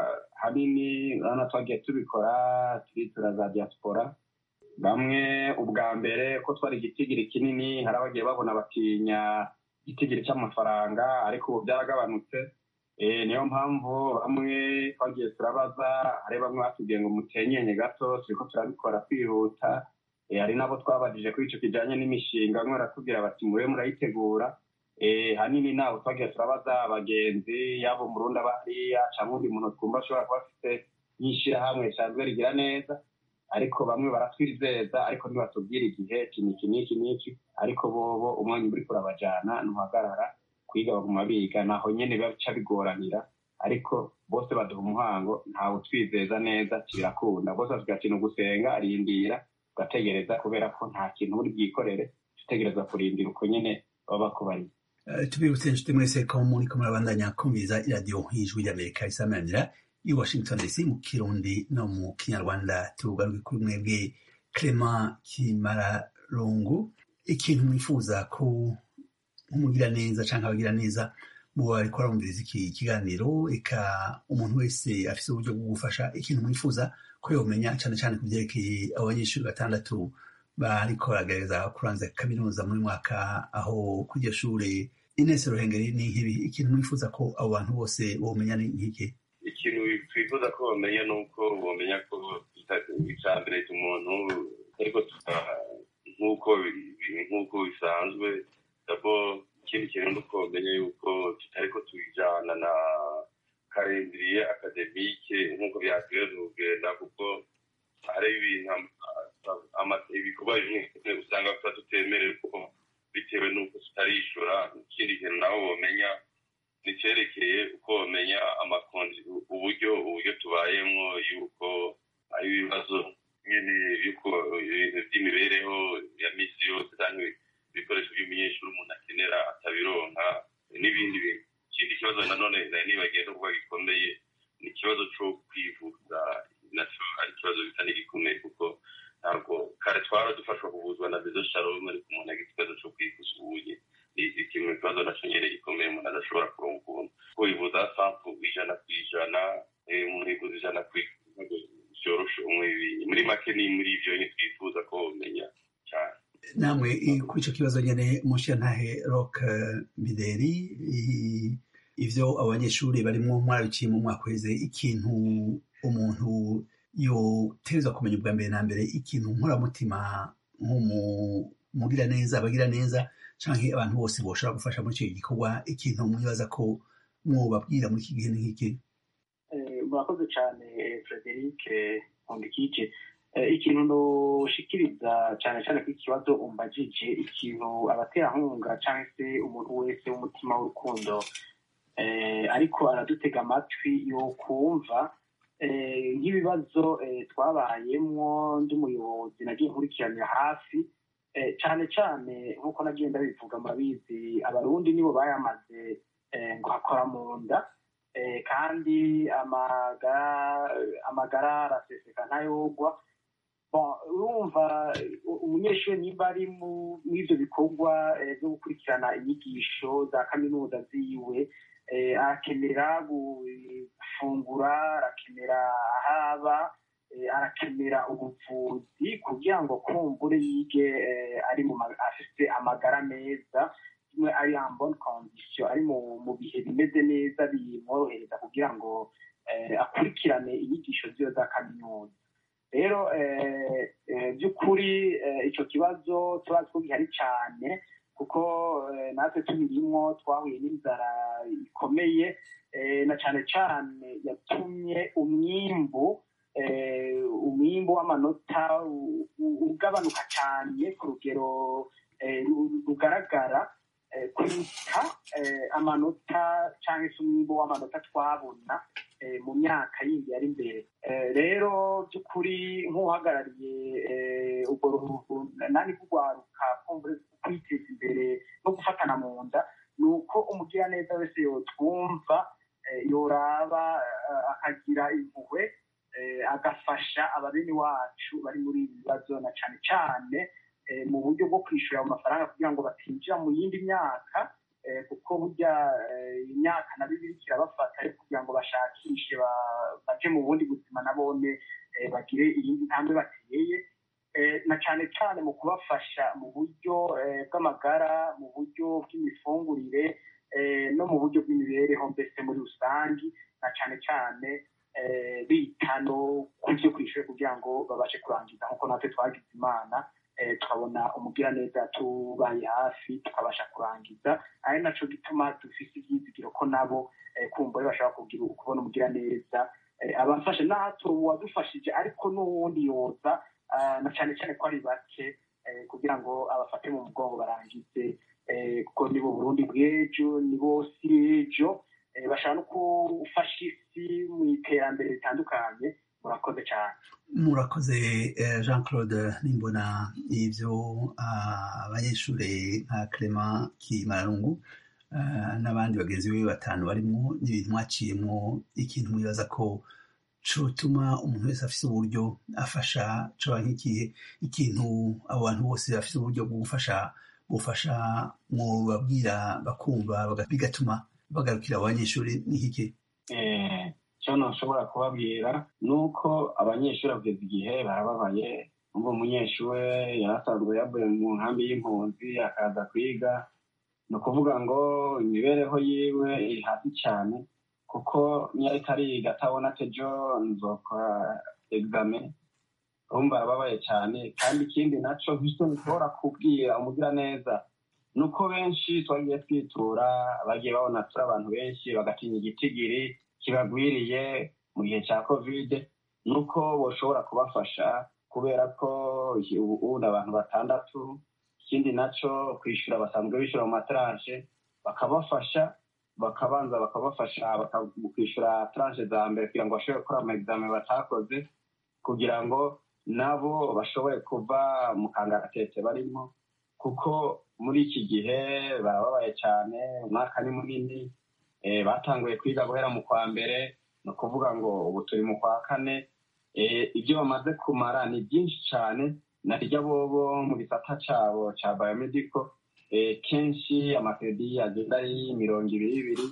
hanini urabona twagiye tubikora, turitura za diaspora. bamwe ubwa mbere ko twari igitigiri kinini, hari abagiye babona batinya igitigiri cy'amafaranga, ariko ubu byaragabanutse. niyo mpamvu bamwe twagiye turabaza, hari bamwe batubwiye ngo mutenyenye gato, turiko turabikora kwihuta. hari nabo twabajije kuri ico kijanye n'imishinga, bamwe baratubwira bati mube murayitegura. hanini nabo twagiye turabaza abagenzi, yabo mu Burundi abariya cyangwa undi muntu twumva ashobora kuba afite n'ishirahamwe risanzwe rigira neza, ariko bamwe baratwizeza, ariko ntibatubwira igihe iki n'iki n'iki. ariko bobo umwanya uri kurabajana ntuhagarara kwiga, baguma biga, naho nyene bica bigoranira. ariko bose baduha umuhango, ntawe twizeza neza kirakunda. bose bavuga ati nugusenga, arindira ugategereza, kubera ko nta kintu uri bwikorere, utegereza kurindira uko nyene baba bakubariye. tubibutse inshuti mwese ko muriko murabandanya kumviriza iradiyo y'ijwi ry'Amerika isamanira i Washington D C mu Kirundi no mu Kinyarwanda. tugaruke kuri mwebwe Clement Kimararungu, ikintu mwifuza ko umugira neza canke abagira neza mu bariko barumviriza iki kiganiro, eka umuntu wese afise uburyo bwo gufasha, ikintu mwifuza ko yomenya cane cane ku vyerekeye abanyeshuri batandatu bariko baragerageza kurangiza kaminuza muri mwaka, aho kw'iryo shure Ines Ruhengeri, ni nk'ibi ikintu mwifuza ko abo bantu bose bomenya ni nk'iki? Ikintu twifuza ko bamenya ni uko bomenya ko icya mbere umuntu ariko nk'uko nk'uko bisanzwe dabo ikindi kintu ni uko bamenya yuko tutariko tubijana na karindiriye akademike nk'uko byategerezwa kugenda, kuko hari ibintu ibikorwa bimwe usanga tuba tutemerewe kuko bitewe n'uko tutarishura. Ikindi kintu nabo bomenya nicyerekeye uko bamenya amakonji uburyo uburyo tubayemo, yuko ari ibibazo yuko ibintu by'imibereho ya misi yose cyangwa ibikoresho by'umunyeshuri umuntu akenera atabironka n'ibindi bintu. Ikindi kibazo nanone nibagiye no kuba gikomeye ni ikibazo cyo kwivuza, nacyo ari ikibazo bisa n'igikomeye kuko ntabwo kare twara dufashwa kuvuzwa na Bezo Shalom, ariko umuntu agira ikibazo cyo kwivuza ubuye ni kimwe kibazo nacyo nyine gikomeye umuntu adashobora kuronka ukuntu kwivuza sampu ijana ku ijana umuntu yivuza ijana ku ijana byoroshe muri make ni muri ibyo nyine twifuza ko bamenya cyane. Namwe kuri icyo kibazo nyine Mushiyantahe Roch Bideri, ivyo abanyeshuri barimwo mwarabikiye mu mwaka uheze, ikintu umuntu yotegerezwa kumenya ubwa mbere na mbere, ikintu nkoramutima nk'umugira neza abagira neza canke abantu bose boshobora gufasha muri icyo gikorwa, ikintu mwibaza ko mwobabwira muri iki gihe ni nk'iki? Murakoze cyane Frederic Nkundikije. Ikintu noshikiriza cyane cyane kuri iki kibazo umbajije, ikintu abaterankunga cyangwa se umuntu wese w'umutima w'urukundo ariko aradutega amatwi yo kumva nk'ibibazo twabayemwo ndi umuyobozi nagiye nkurikiranira hafi, cyane cyane nk'uko nagiye ndabivuga murabizi abarundi nibo bayamaze ngo hakora mu nda, kandi amagara araseseka ntayogwa. Urumva umunyeshuri niba ari muri ibyo bikorwa byo gukurikirana inyigisho za kaminuza ziwe, arakenera gufungura, arakenera ahaba, arakenera ubuvuzi kugira ngo kumbure yige ari mu afite amagara meza, ari en bonne condition, ari mu bihe bimeze neza bimworohereza kugira ngo akurikirane inyigisho ziwe za kaminuza. Rero by'ukuri icyo kibazo tubazi ko gihari cyane, kuko natwe tubirimwo twahuye n'inzara ikomeye, na cyane cyane yatumye umwimbu umwimbu w'amanota ugabanuka cyane ku rugero rugaragara kuruta amanota cyangwa se umwimbu w'amanota twabona mu myaka yindi yari imbere. Rero by'ukuri nk'uhagarariye ubwo nani kugwaruka kwiteza imbere no gufatana mu nda, ni uko umugiraneza wese yotwumva yoraba akagira impuhwe, agafasha ababeni wacu bari muri ibi bibazo, na cyane cyane mu buryo bwo kwishyura ayo mafaranga kugira ngo batinjira mu yindi myaka, kuko burya imyaka na bibiri kirabafata ariko kugira ngo bashakishe baje mu bundi buzima nabone bagire iyindi ntambwe bateye, na cyane cyane mu kubafasha mu buryo bw'amagara, mu buryo bw'imifungurire no mu buryo bw'imibereho mbese muri rusange, na cyane cyane bita no ku byo kwishyura kugira ngo babashe kurangiza nk'uko natwe twagize imana tukabona umugiraneza tubaye hafi tukabasha kurangiza, ari naco gituma dufise ibyizigiro ko nabo kumbure bashaka kugira kubona umugiraneza abafashe, nato wadufashije ariko n'uwundi yoza, na cyane cyane ko ari bake kugira ngo abafate mu mugongo barangize, kuko nibo Burundi bw'ejo, nibo si ejo, bashaka no gufasha isi mu iterambere ritandukanye. Murakoze cyane. Murakoze Jean Claude Nimbona. Ivyo abanyeshure nka Clement Kimararungu n'abandi bagenzi be batanu barimo n'ibintu mwaciyemwo, ikintu mwibaza ko cotuma umuntu wese afise uburyo afasha coba nk'ikihe? Ikintu abo bantu bose bafise uburyo bwo gufasha gufasha mu babwira bakumva bigatuma bagarukira abanyeshuri n'iki? icyo ntushobora kubabwira ni uko abanyeshuri kugeza igihe barababaye. Umva umunyeshuri yarasanzwe yavuye mu nkambi y'impunzi akaza kwiga ni ukuvuga ngo imibereho yiwe iri hasi cyane kuko niyo ariko ariga atabona ati ejo nzokora egizame urumva arababaye cyane. kandi ikindi nacyo nk'icyo nshobora kubwira umugiraneza ni uko benshi twagiye twitura bagiye babona turi abantu benshi bagatinya igitigiri kibagwiriye mu gihe cya kovide ni uko bashobora kubafasha kubera ko ubu ni abantu batandatu. ikindi nacyo kwishyura basanzwe bishyura mu mataranje bakabafasha bakabanza bakabafasha bakishyura taranje za mbere kugira ngo bashobore gukora ama batakoze kugira ngo nabo bashobore kuva mu kangaratete barimo kuko muri iki gihe barababaye cyane. umwaka ni munini batanguye kwiga guhera mu kwa mbere ni ukuvuga ngo ubu turi mu kwa kane. ibyo bamaze kumara ni byinshi cyane naryo bobo mu gisata cyabo cya biomedical kenshi amakredi agenda ari mirongo ibiri ibiri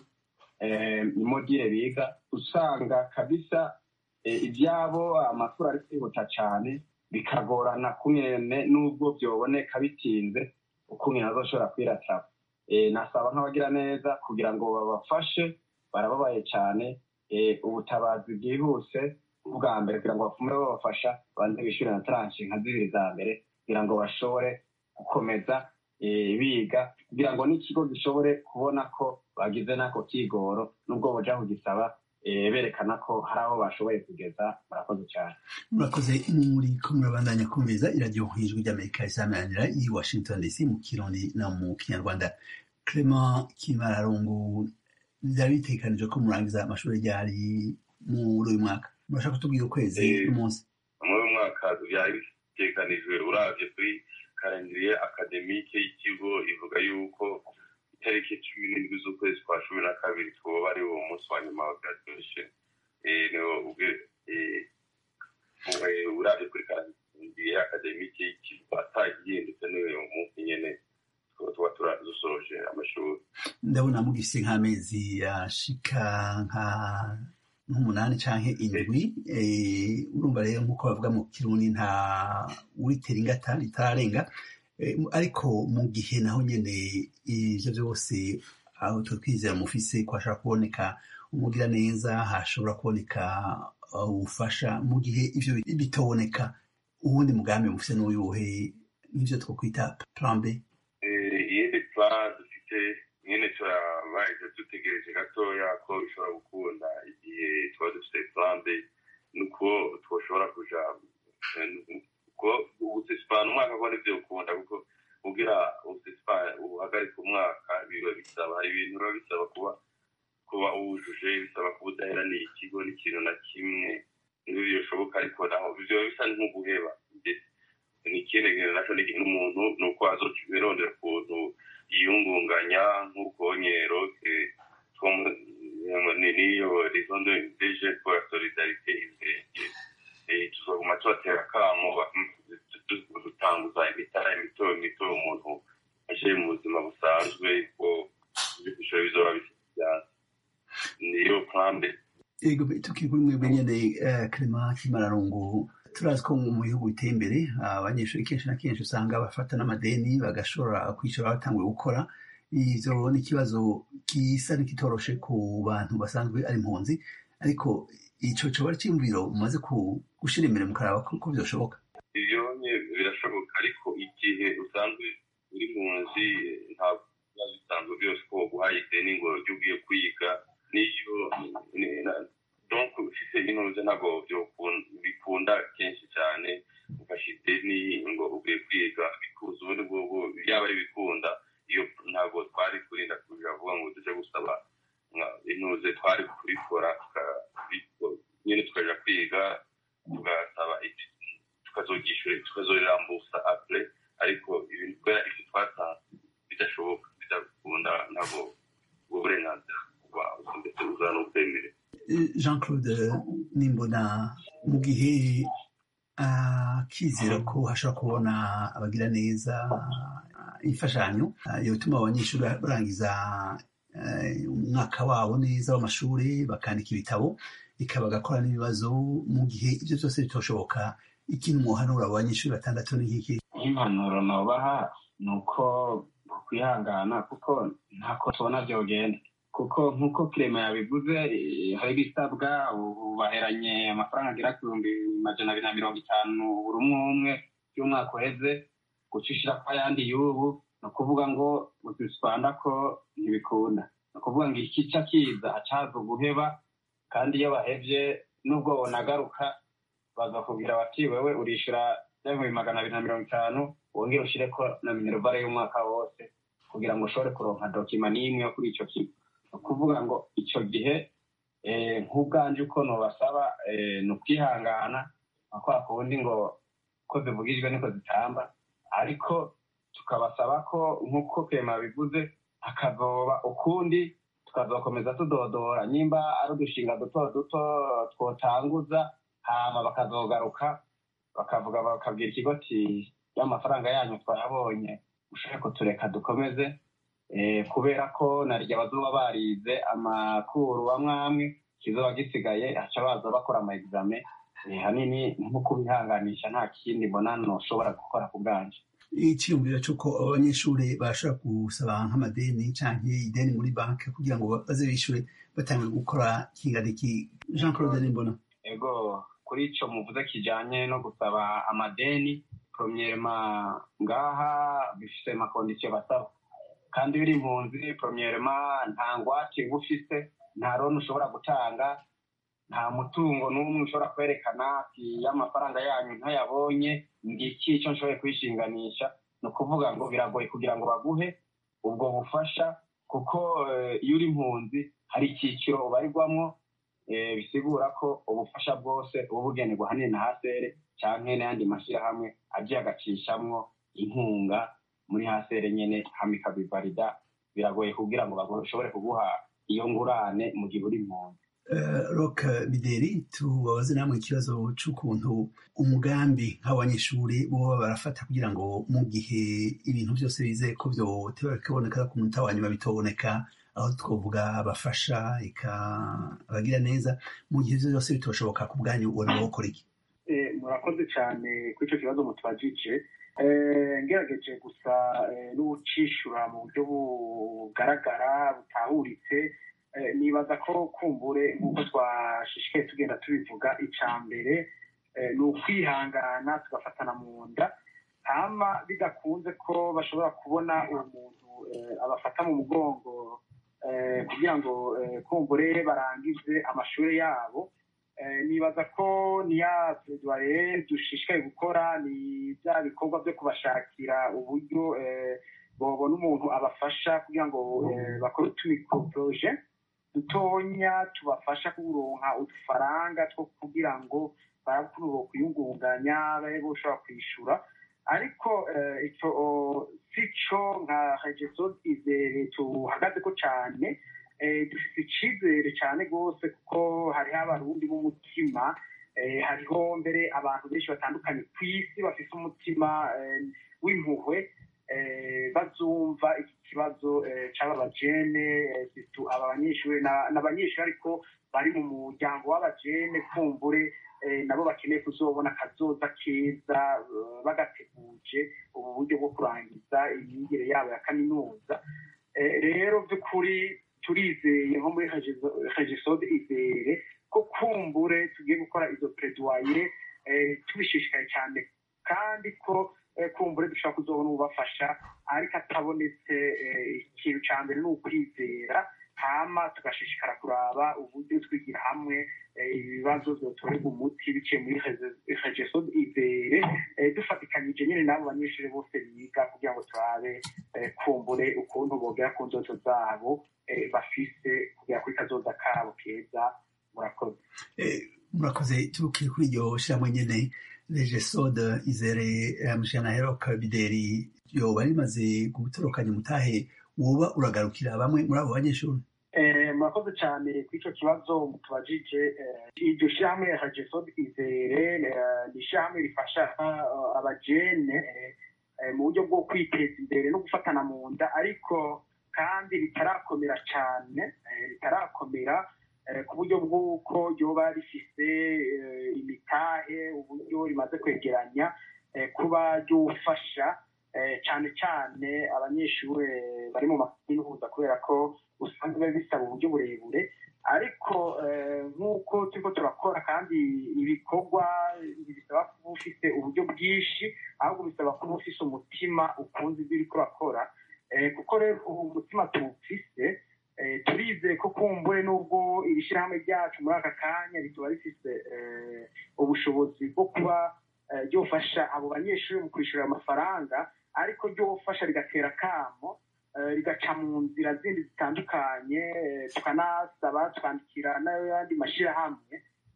imodire biga usanga kabisa ibyabo amakuru ari kwihuta cyane bikagorana kumene n'ubwo byoboneka bitinze ukuntu azoshobora kwirataba. nasaba nk'abagira neza kugira ngo babafashe barababaye cyane ubutabazi bwihuse ubwa mbere kugira ngo bafume babafasha banze bishyure na tranche nka zibiri za mbere kugira ngo bashobore gukomeza biga kugira ngo n'ikigo gishobore kubona ko bagize n'ako kigoro n'ubwo boja kugisaba berekana ko hari aho bashoboye kugeza. murakoze cyane. murakoze. muri ko murabandanya kumviriza iradiyo ijwi ry'amerika isamanira i Washington D C mu kirundi no mu kinyarwanda. Clement Kimararungu, byari bitekanije ko murangiza amashuri ryari muri uyu mwaka, murashaka kutubwira ukwezi n'umunsi? muri uyu mwaka byari bitekanijwe uravye kuri kalendriye akademike y'ikigo ivuga yuko itariki cumi n'indwi z'ukwezi kwa cumi na kabiri twoba ari uwo munsi wa nyuma wa graduation. uravye kuri kalendriye akademike y'ikigo atagihindutse n'uwo munsi nyene tuba turadusoje amashuri. ndabona mugifise nk'amezi ashika nka nk'umunani canke indwi. urumva rero nk'uko bavuga mu kirundi nta uritera ingata ritararenga. ariko mu gihe naho nyene ivyo vyose aho twizera mufise ko hashobora kuboneka umugira neza, hashobora kuboneka ubufasha mu gihe ivyo bitoboneka, uwundi mugambi mufise n'uyuhe nk'ivyo twokwita plan B? iyindi plan dufite nyene turabaye dutegereje gatoya ko bishobora gukunda igihe tuba dufite plan B nuko twoshobora kuja ko ubusesipana umwaka ko nivyo ukunda kuko ugira ubusesipana uhagarika umwaka biba bisaba hari ibintu biba bisaba kuba kuba uwujuje bisaba kuba udaheraniye ikigo n'ikintu na kimwe niba bishoboka ariko naho bivyo bisa nk'uguheba. n'ikindi kintu naco n'umuntu nuko azokirondera ukuntu yiyungunganya nk'ukonyero niyo raison d'être pour la solidarité imbere tuzoguma tubatera akamo dutanguza imitara mito mito umuntu aje mu buzima busanzwe ko ibishoro bizoba bifite niyo plan B. Ego tukiri mwebwe nyene Clement Kimararungu, turazi ko mu bihugu biteye imbere abanyeshuri kenshi na kenshi usanga bafata n'amadeni bagashobora kwishyura batanguye gukora. ivyo ni ikibazo gisa n'ikitoroshe ku bantu basanzwe ari impunzi, ariko ico coba c'imviro umaze gushira imbere mu karaba ko vyoshoboka? ivyo birashoboka, ariko igihe usanzwe uri munsi ntabwo bisanzwe byose ko guhaye ideni ngo ujye ugiye kwiga niyo donc ufise inoze ntabwo bikunda kenshi cyane ufashe ideni ngo ugiye kwiga bikuza ubundi bwo byaba ari bikunda iyo ntabwo twari kurinda kuja vuga ngo tuje gusaba inoze twari kubikora nyine tukaja kwiga tugasaba tukazogishyura tukazorambusa apre, ariko ibintu kubera ivyo twatanze bidashoboka bidakunda ntabwo uburenganzira kuba ndetse uzana ukwemere. Jean-Claude Nimbona, mu gihe akizera ko hashobora kubona abagira neza imfashanyo yotuma abanyeshuri barangiza umwaka wabo neza w'amashuri bakandika ibitabo ikaba bagakora n'ibibazo, mu gihe ibyo byose bitoshoboka, ikintu muhanura abo banyeshuri batandatu ni iki? impanuro nobaha ni uko kwihangana kuko ntako tubona vyogenda kuko nk'uko Clement yabivuze hari ibisabwa ubu baheranye amafaranga agera ku bihumbi majana abiri na mirongo itanu buri umwe umwe y'umwaka uheze gucishira kwa yandi y'ubu ni ukuvuga ngo uziswanda ko ntibikunda ni ukuvuga ngo ikica kiza hacaza guheba kandi iyo bahevye nubwo bonagaruka bazakubwira bati wewe urishura ibihumbi magana abiri na mirongo itanu wongere ushireko na minervare y'umwaka wose kugira ngo ushobore kuronka dokima n'imwe yo kuri ico kigo ni ukuvuga ngo ico gihe nk'ubwanje uko nobasaba ni ukwihangana kwa kundi ngo ko zivugijwe niko zitamba ariko tukabasaba ko nk'uko Clement bivuze hakazoba ukundi tukazokomeza tudodora nimba ari udushinga duto duto twotanguza hama bakazogaruka bakavuga bakabwira ikigo ati y'amafaranga yanyu twayabonye ushaka kutureka dukomeze kubera ko narya bazoba barize amakuru amwamwe kizoba gisigaye haca baza bakora ama examen hanini nko kubihanganisha nta kindi mbona noshobora gukora ku bwanje. Iciyumviro c'uko abanyeshuri bashobora gusaba nk'amadeni canke ideni muri banki kugira ngo baze bishure batanguye gukora kingadiki. Jean Claude Nimbona. Ego kuri ico muvuze kijanye no gusaba amadeni premièrement ngaha bifise ma condition basaba kandi biri impunzi premièrement nta ngwate bufise nta roni ushobora gutanga nta mutungo n'umwe ushobora kwerekana ati y'amafaranga yanyu ntayabonye ngiki ico nshoboye kwishinganisha ni ukuvuga ngo biragoye kugira ngo baguhe ubwo bufasha kuko iyo uri impunzi hari ikiciro ubarirwamwo bisigura ko ubufasha bwose uba bugenerwa hanini na hasere canke n'ayandi mashyirahamwe agiye agacishamwo inkunga muri hasere nyene hamwe ikabivalida biragoye kugira ngo bashobore kuguha iyo ngurane mu gihe uri impunzi. Rock Bideri tubabaze namwe ikibazo c'ukuntu umugambi nk'abanyeshuri boba barafata kugira ngo mu gihe ibintu byose bizeye ko vyoteba bikaboneka ku munota wa nyuma bitoboneka aho twovuga abafasha ikabagira neza mu gihe ivyo byose bitoshoboka ku bwanyu ubona bokora iki? Murakoze cyane kuri ico kibazo mutubajije. Ngerageje gusa n'ucishura mu buryo bugaragara butahuritse nibaza ko kumbure nk'uko twashishikaye tugenda tubivuga ica mbere ni ukwihangana tugafatana mu nda hama bidakunze ko bashobora kubona uwo muntu abafata mu mugongo kugira ngo kumbure barangize amashuri yabo. Nibaza ko niya plaidoyer dushishikaye gukora ni bya bikorwa byo kubashakira uburyo bobona umuntu abafasha kugira ngo bakore utumiko projet dutonya tubafasha kuronka udufaranga two kugira ngo barakururo kuyungunganya babe boshobora kwishura ariko ico sico nka Regeso izere tuhagaze ko cane dufite icizere cyane rwose kuko hariho abarundi b'umutima hariho mbere abantu benshi batandukanye ku isi bafite umutima w'impuhwe bazumva iki kibazo c'aba bajene aba banyeshuri n'abanyeshuri ariko bari mu muryango w'abajene kumbure nabo bakeneye kuzobona akazoza keza bagateguje ubu buryo bwo kurangiza imyigire yabo ya kaminuza. Rero by'ukuri turizeye nko muri Regeso izere ko kumbure tugiye gukora izo plaidoyer tubishishikaye cyane kandi ko kumbure dushobora kuzobona ubafasha ariko atabonetse ikintu ca mbere ni ukwizera hama tugashishikara kuraba uburyo twigira hamwe ibibazo vyotorerwa umuti biciye muri Regeso izere dufatikanije nyene n'abo banyeshuri bose biga kugira ngo turabe kumbure ukuntu bogera ku ndoto zabo bafise kugira kuri kazoza kabo keza. Murakoze. Murakoze tukiri kuri iryo shyirahamwe nyene Regeso izere mushana Rock Bideri yoba rimaze gutorokanya umutahe woba uragarukira bamwe muri abo banyeshuri? Murakoze cyane kuri ico kibazo mutubajije. Iryo shyirahamwe Regeso izere ni ishyirahamwe rifasha abajene mu buryo bwo kwiteza imbere no gufatana mu nda ariko kandi ritarakomera cyane ritarakomera ku buryo bw'uko ryoba rifise imitahe uburyo rimaze kwegeranya kuba ryufasha cyane cyane abanyeshuri bari mu makaminuza kubera ko usanga biba bisaba uburyo burebure ariko nk'uko turiko turakora kandi ibikorwa bisaba kuba ufite uburyo bwinshi ahubwo bisaba kuba ufise umutima ukunze ibyo uriko urakora kuko rero ubu umutima tuwufise turizeye ko kumbure n'ubwo iri shyirahamwe ryacu muri aka kanya rituba rifise ubushobozi bwo kuba ryofasha abo banyeshuri mu kwishyura amafaranga ariko ryofasha rigatera akamo rigaca mu nzira zindi zitandukanye tukanasaba tukandikira n'ayandi mashyirahamwe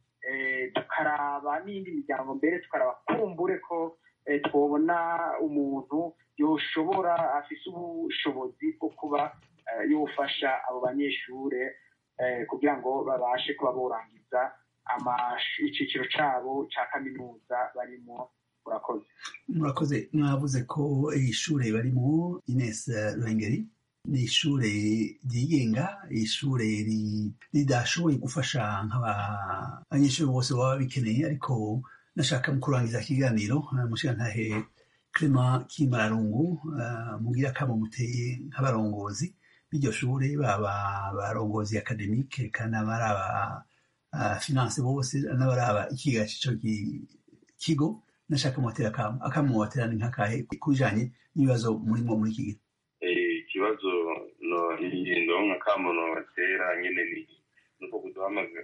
tukaraba n'indi miryango mbere tukaraba kumbure ko twabona umuntu yoshobora afise ubushobozi bwo kuba yofasha abo banyeshure kugira ngo babashe kuba borangiza iciciro cabo ca kaminuza barimo. Murakoze. Murakoze. Mwavuze ko ishure barimo Ines Ruhengeri ni ishure ryigenga, ishure ridashoboye gufasha nk'abanyeshuri bose baba bikeneye, ariko nashaka mu kurangiza ikiganiro mushigantahe Clement Kimbararungu mugira akamo muteye nk'abarongozi b'iryo shure, baba barongozi akademike kana baraba finance bose n'abaraba ikiga c'ico kigo, nashaka motera akamo akamo motera ni nk'akahe kujanye n'ibibazo murimo muri iki gihe? Ikibazo no ndonka akamo no batera nyene ni nuko kuduhamaze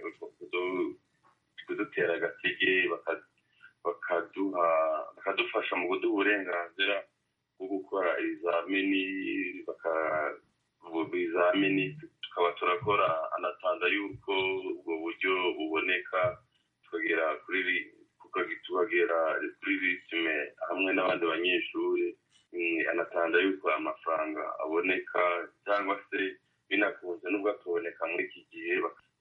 kudutera agatege bakaduha bakadufasha mu kuduha uburenganzira bwo gukora ibizamini ibizamini tukaba turakora anatanda yuko ubwo buryo buboneka tukagera kuri tukagera kuri ritme hamwe n'abandi banyeshuri, anatanda yuko amafaranga aboneka cyangwa se binakunze n'ubwo atuboneka muri iki gihe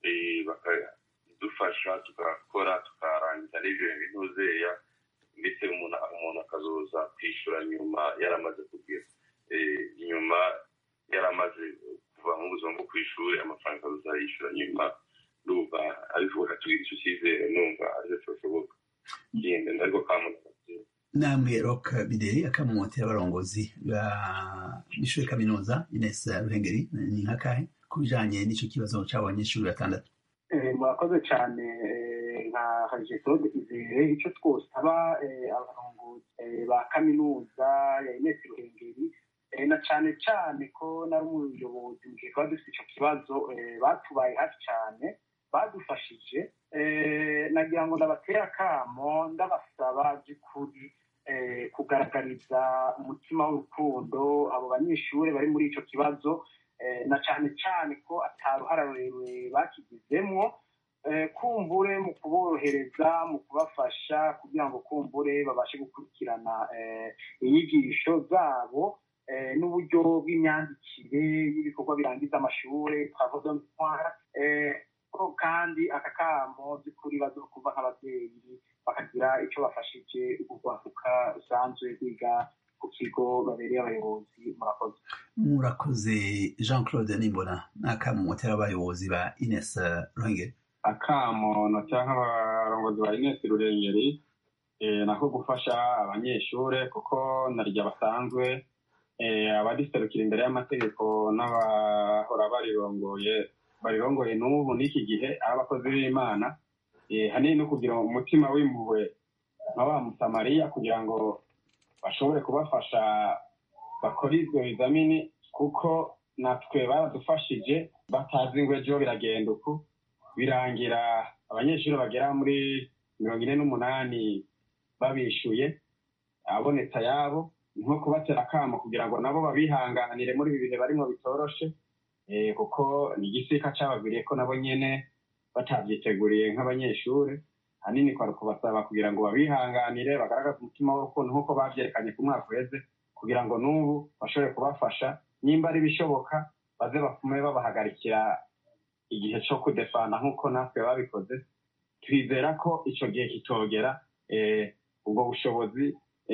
bakadufasha tugakora tukarangiza n'ibyo bintuzeya ndetse umuntu umuntu akazoza kwishyura nyuma yaramaze kugira inyuma yaramaze kuva mu buzima bwo kw'ishuri amafaranga azayishyura nyuma. Ndumva abivuga tugira icyo cyizere, numva aricyo cyoshoboka genda ndariko kamuzi namwe Rock Bideri akamumotera abarongozi b'ishure kaminuza Ines Ruhengeri ni nk'akahe kubijanye n'ico kibazo c'abanyeshuri batandatu? Murakoze cyane nka Hajetode Izere, icyo twosaba abarongozi ba kaminuza ya Ines Ruhengeri na cyane cyane ko nari umuyobozi mu gihe twari dufite icyo kibazo batubaye hafi cyane badufashije, nagira ngo ndabatera akamo ndabasaba by'ukuri kugaragariza umutima w'urukundo abo banyeshuri bari muri icyo kibazo, na cyane cyane ko ataruhara rurerure bakigizemwo, kumbure mu kuborohereza mu kubafasha kugira ngo kumbure babashe gukurikirana inyigisho zabo n'uburyo bw'imyandikire y'ibikorwa birangiza amashuri twavuze ntwara ko kandi aka kamo by'ukuri bazokuva nk'ababyeyi bakagira icyo bafashije urwaruka rusanzwe rwiga ku kigo babereye abayobozi. Murakoze. Murakoze. Jean Claude Nimbona n'akamo motera abayobozi ba Ines Ruhengeri? Akamo notera nk'abarongozi ba Ines Ruhengeri nako gufasha abanyeshure kuko narya basanzwe abadiserukira imbere y'amategeko n'abahora barirongoye barirongoye n'ubu n'iki gihe abakozi b'Imana, hanini no kugira umutima w'impuhwe nka wa Musamariya kugira ngo bashobore kubafasha bakora ivyo bizamini, kuko natwe baradufashije batazi ngo ejo biragenda uku, birangira abanyeshuri bagera muri mirongo ine n'umunani babishuye abonetse ayabo, nko kubatera akamo kugira ngo nabo babihanganire muri ibi bihe barimo bitoroshe, kuko ni igisika cabagwiriye ko nabo nyene batavyiteguriye nk'abanyeshuri. Hanini kwari kubasaba kugira ngo babihanganire bagaragaze umutima w'urukundo nk'uko bavyerekanye ku mwaka uheze, kugira ngo n'ubu bashobore kubafasha, nimba ari bishoboka baze bafume babahagarikira igihe co kudefana nk'uko natwe babikoze. Twizera ko ico gihe kitogera ubwo bushobozi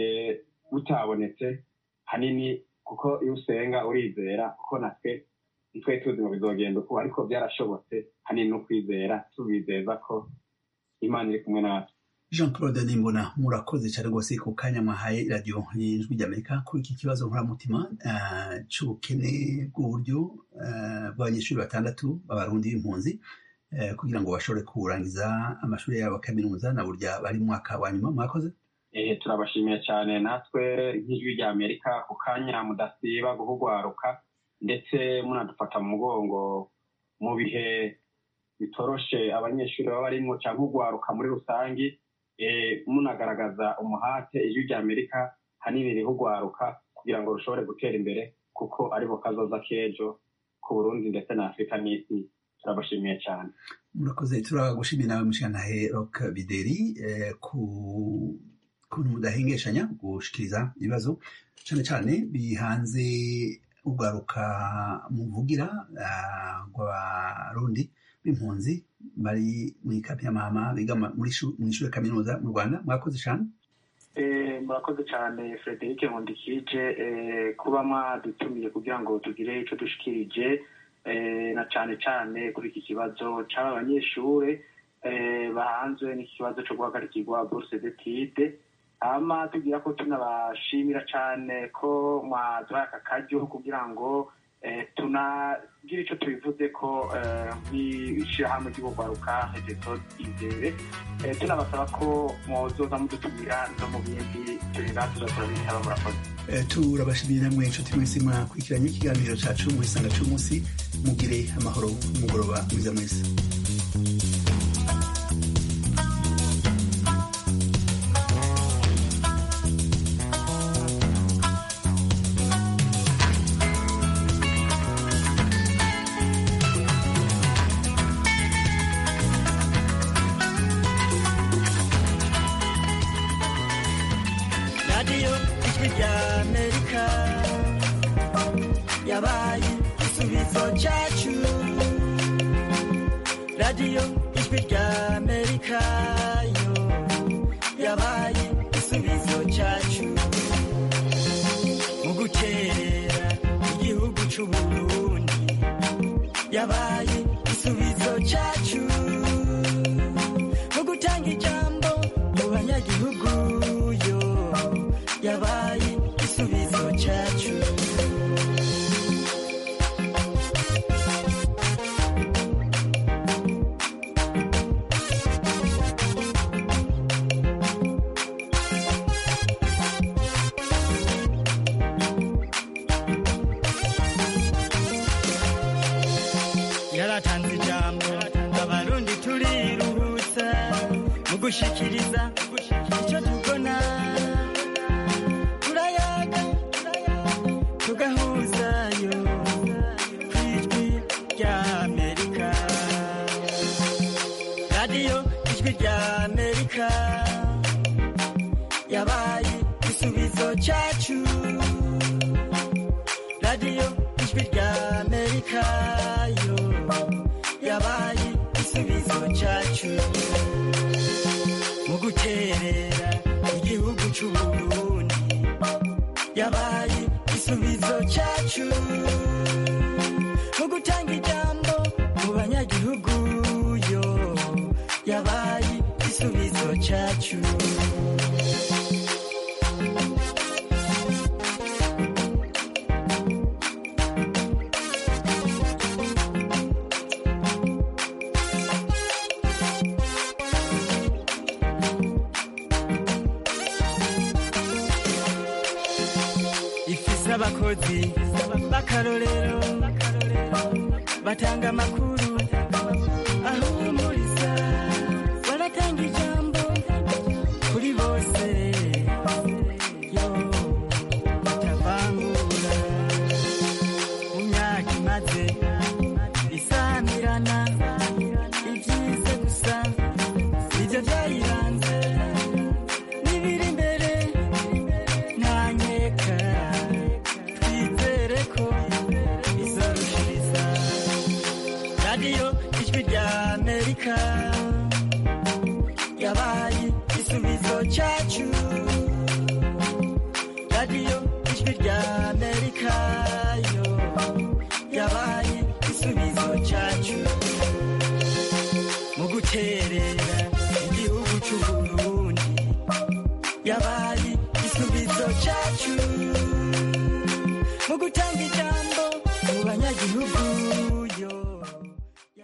butabonetse hanini, kuko iyo usenga urizera, kuko natwe nitwe tuzi ngo bizogenda uko, ariko byarashobotse hanini no kwizera tubizeza ko Imana iri kumwe natwe. Jean Claude Nimbona murakoze cyane rwose ku kanya mwahaye radio y'ijwi ry'Amerika kuri iki kibazo nkoramutima uh, c'ubukene bw'uburyo uh, bw'abanyeshuri batandatu b'abarundi b'impunzi uh, kugira ngo bashobore kurangiza amashuri yabo kaminuza na burya bari mu mwaka wa nyuma. Mwakoze. Eh, turabashimiye cyane natwe nk'ijwi ry'Amerika ku kanya mudasiba guhugwaruka ndetse munadufata mu mugongo mu bihe bitoroshe abanyeshuri baba barimo cyangwa ugwaruka muri rusangi. Eh, munagaragaza umuhate ijwi ry'Amerika hanini rihugwaruka kugira ngo rushobore gutera imbere kuko aribo kazoza kejo ku Burundi ndetse na Afrika n'isi. Turabashimiye cyane. Murakoze. Turagushimiye nawe Mushyantare Roch Bideri eh, ku kuntu mudahengeshanya gushikiriza ibibazo cyane cyane bihanze ugwaruka muvugira rw'abarundi b'impunzi bari muri Kapyamama biga muri ishuri kaminuza mu Rwanda. Mwakoze cyane. Eh, murakoze cyane Frederic Nkundikije eh, kuba mwadutumiye kugira ngo tugire icyo dushikirije eh, na cyane cyane kuri iki kibazo cy'abanyeshuri eh, bahanzwe n'ikibazo cyo guhagarikirwa bourse d'études. Ama tugira ko tunabashimira cyane ko mwaduha aka karyo kugira ngo eh, tunagira icyo tubivuze ko nk'ishyirahamwe ry'ugwaruka Hegeso Imbere eh, tunabasaba ko mwozoza mudutumira no mu bindi turinda tuzakora bitaba. Murakoze. Eh, turabashimiye namwe inshuti mwese mwakurikiranye ikiganiro cyacu mu isanga cy'umunsi. Mugire amahoro umugoroba mwiza mwese. Radio Ijwi ry'Amerika yabaye igisubizo cyacu. Radio Ijwi ry'Amerika yo yabaye igisubizo cyacu mu guterera igihugu cy'u Burundi. Yabaye igisubizo cyacu mu gutanga ijambo mu banyagihugu yo yabaye igisubizo cyacu. Yaratanze ijambo abarundi turiruhutsa mu gushikiriza icyo tubona. Turayaga tugahuzayo ku Ijwi ry'Amerika. Radio Ijwi ry'Amerika yabaye igisubizo cyacu. Radio Ijwi ry'Amerika yo yabaye igisubizo cyacu mu guterera igihugu cy'u Burundi. Yabaye igisubizo cyacu mu gutanga ijambo mu banyagihugu yo yabaye igisubizo cyacu. Ifise abakozi b'akarorero batanga amakuru ahumuriza, baratanga ijambo kuri bose yo batavangura. Mu myaka imaze isamirana ibyize gusa ibyo byayiranze n'ibiri imbere nta nkeka. Twizere ko izorushiriza. Radio Ijwi ry'Amerika yabaye igisubizo cyacu.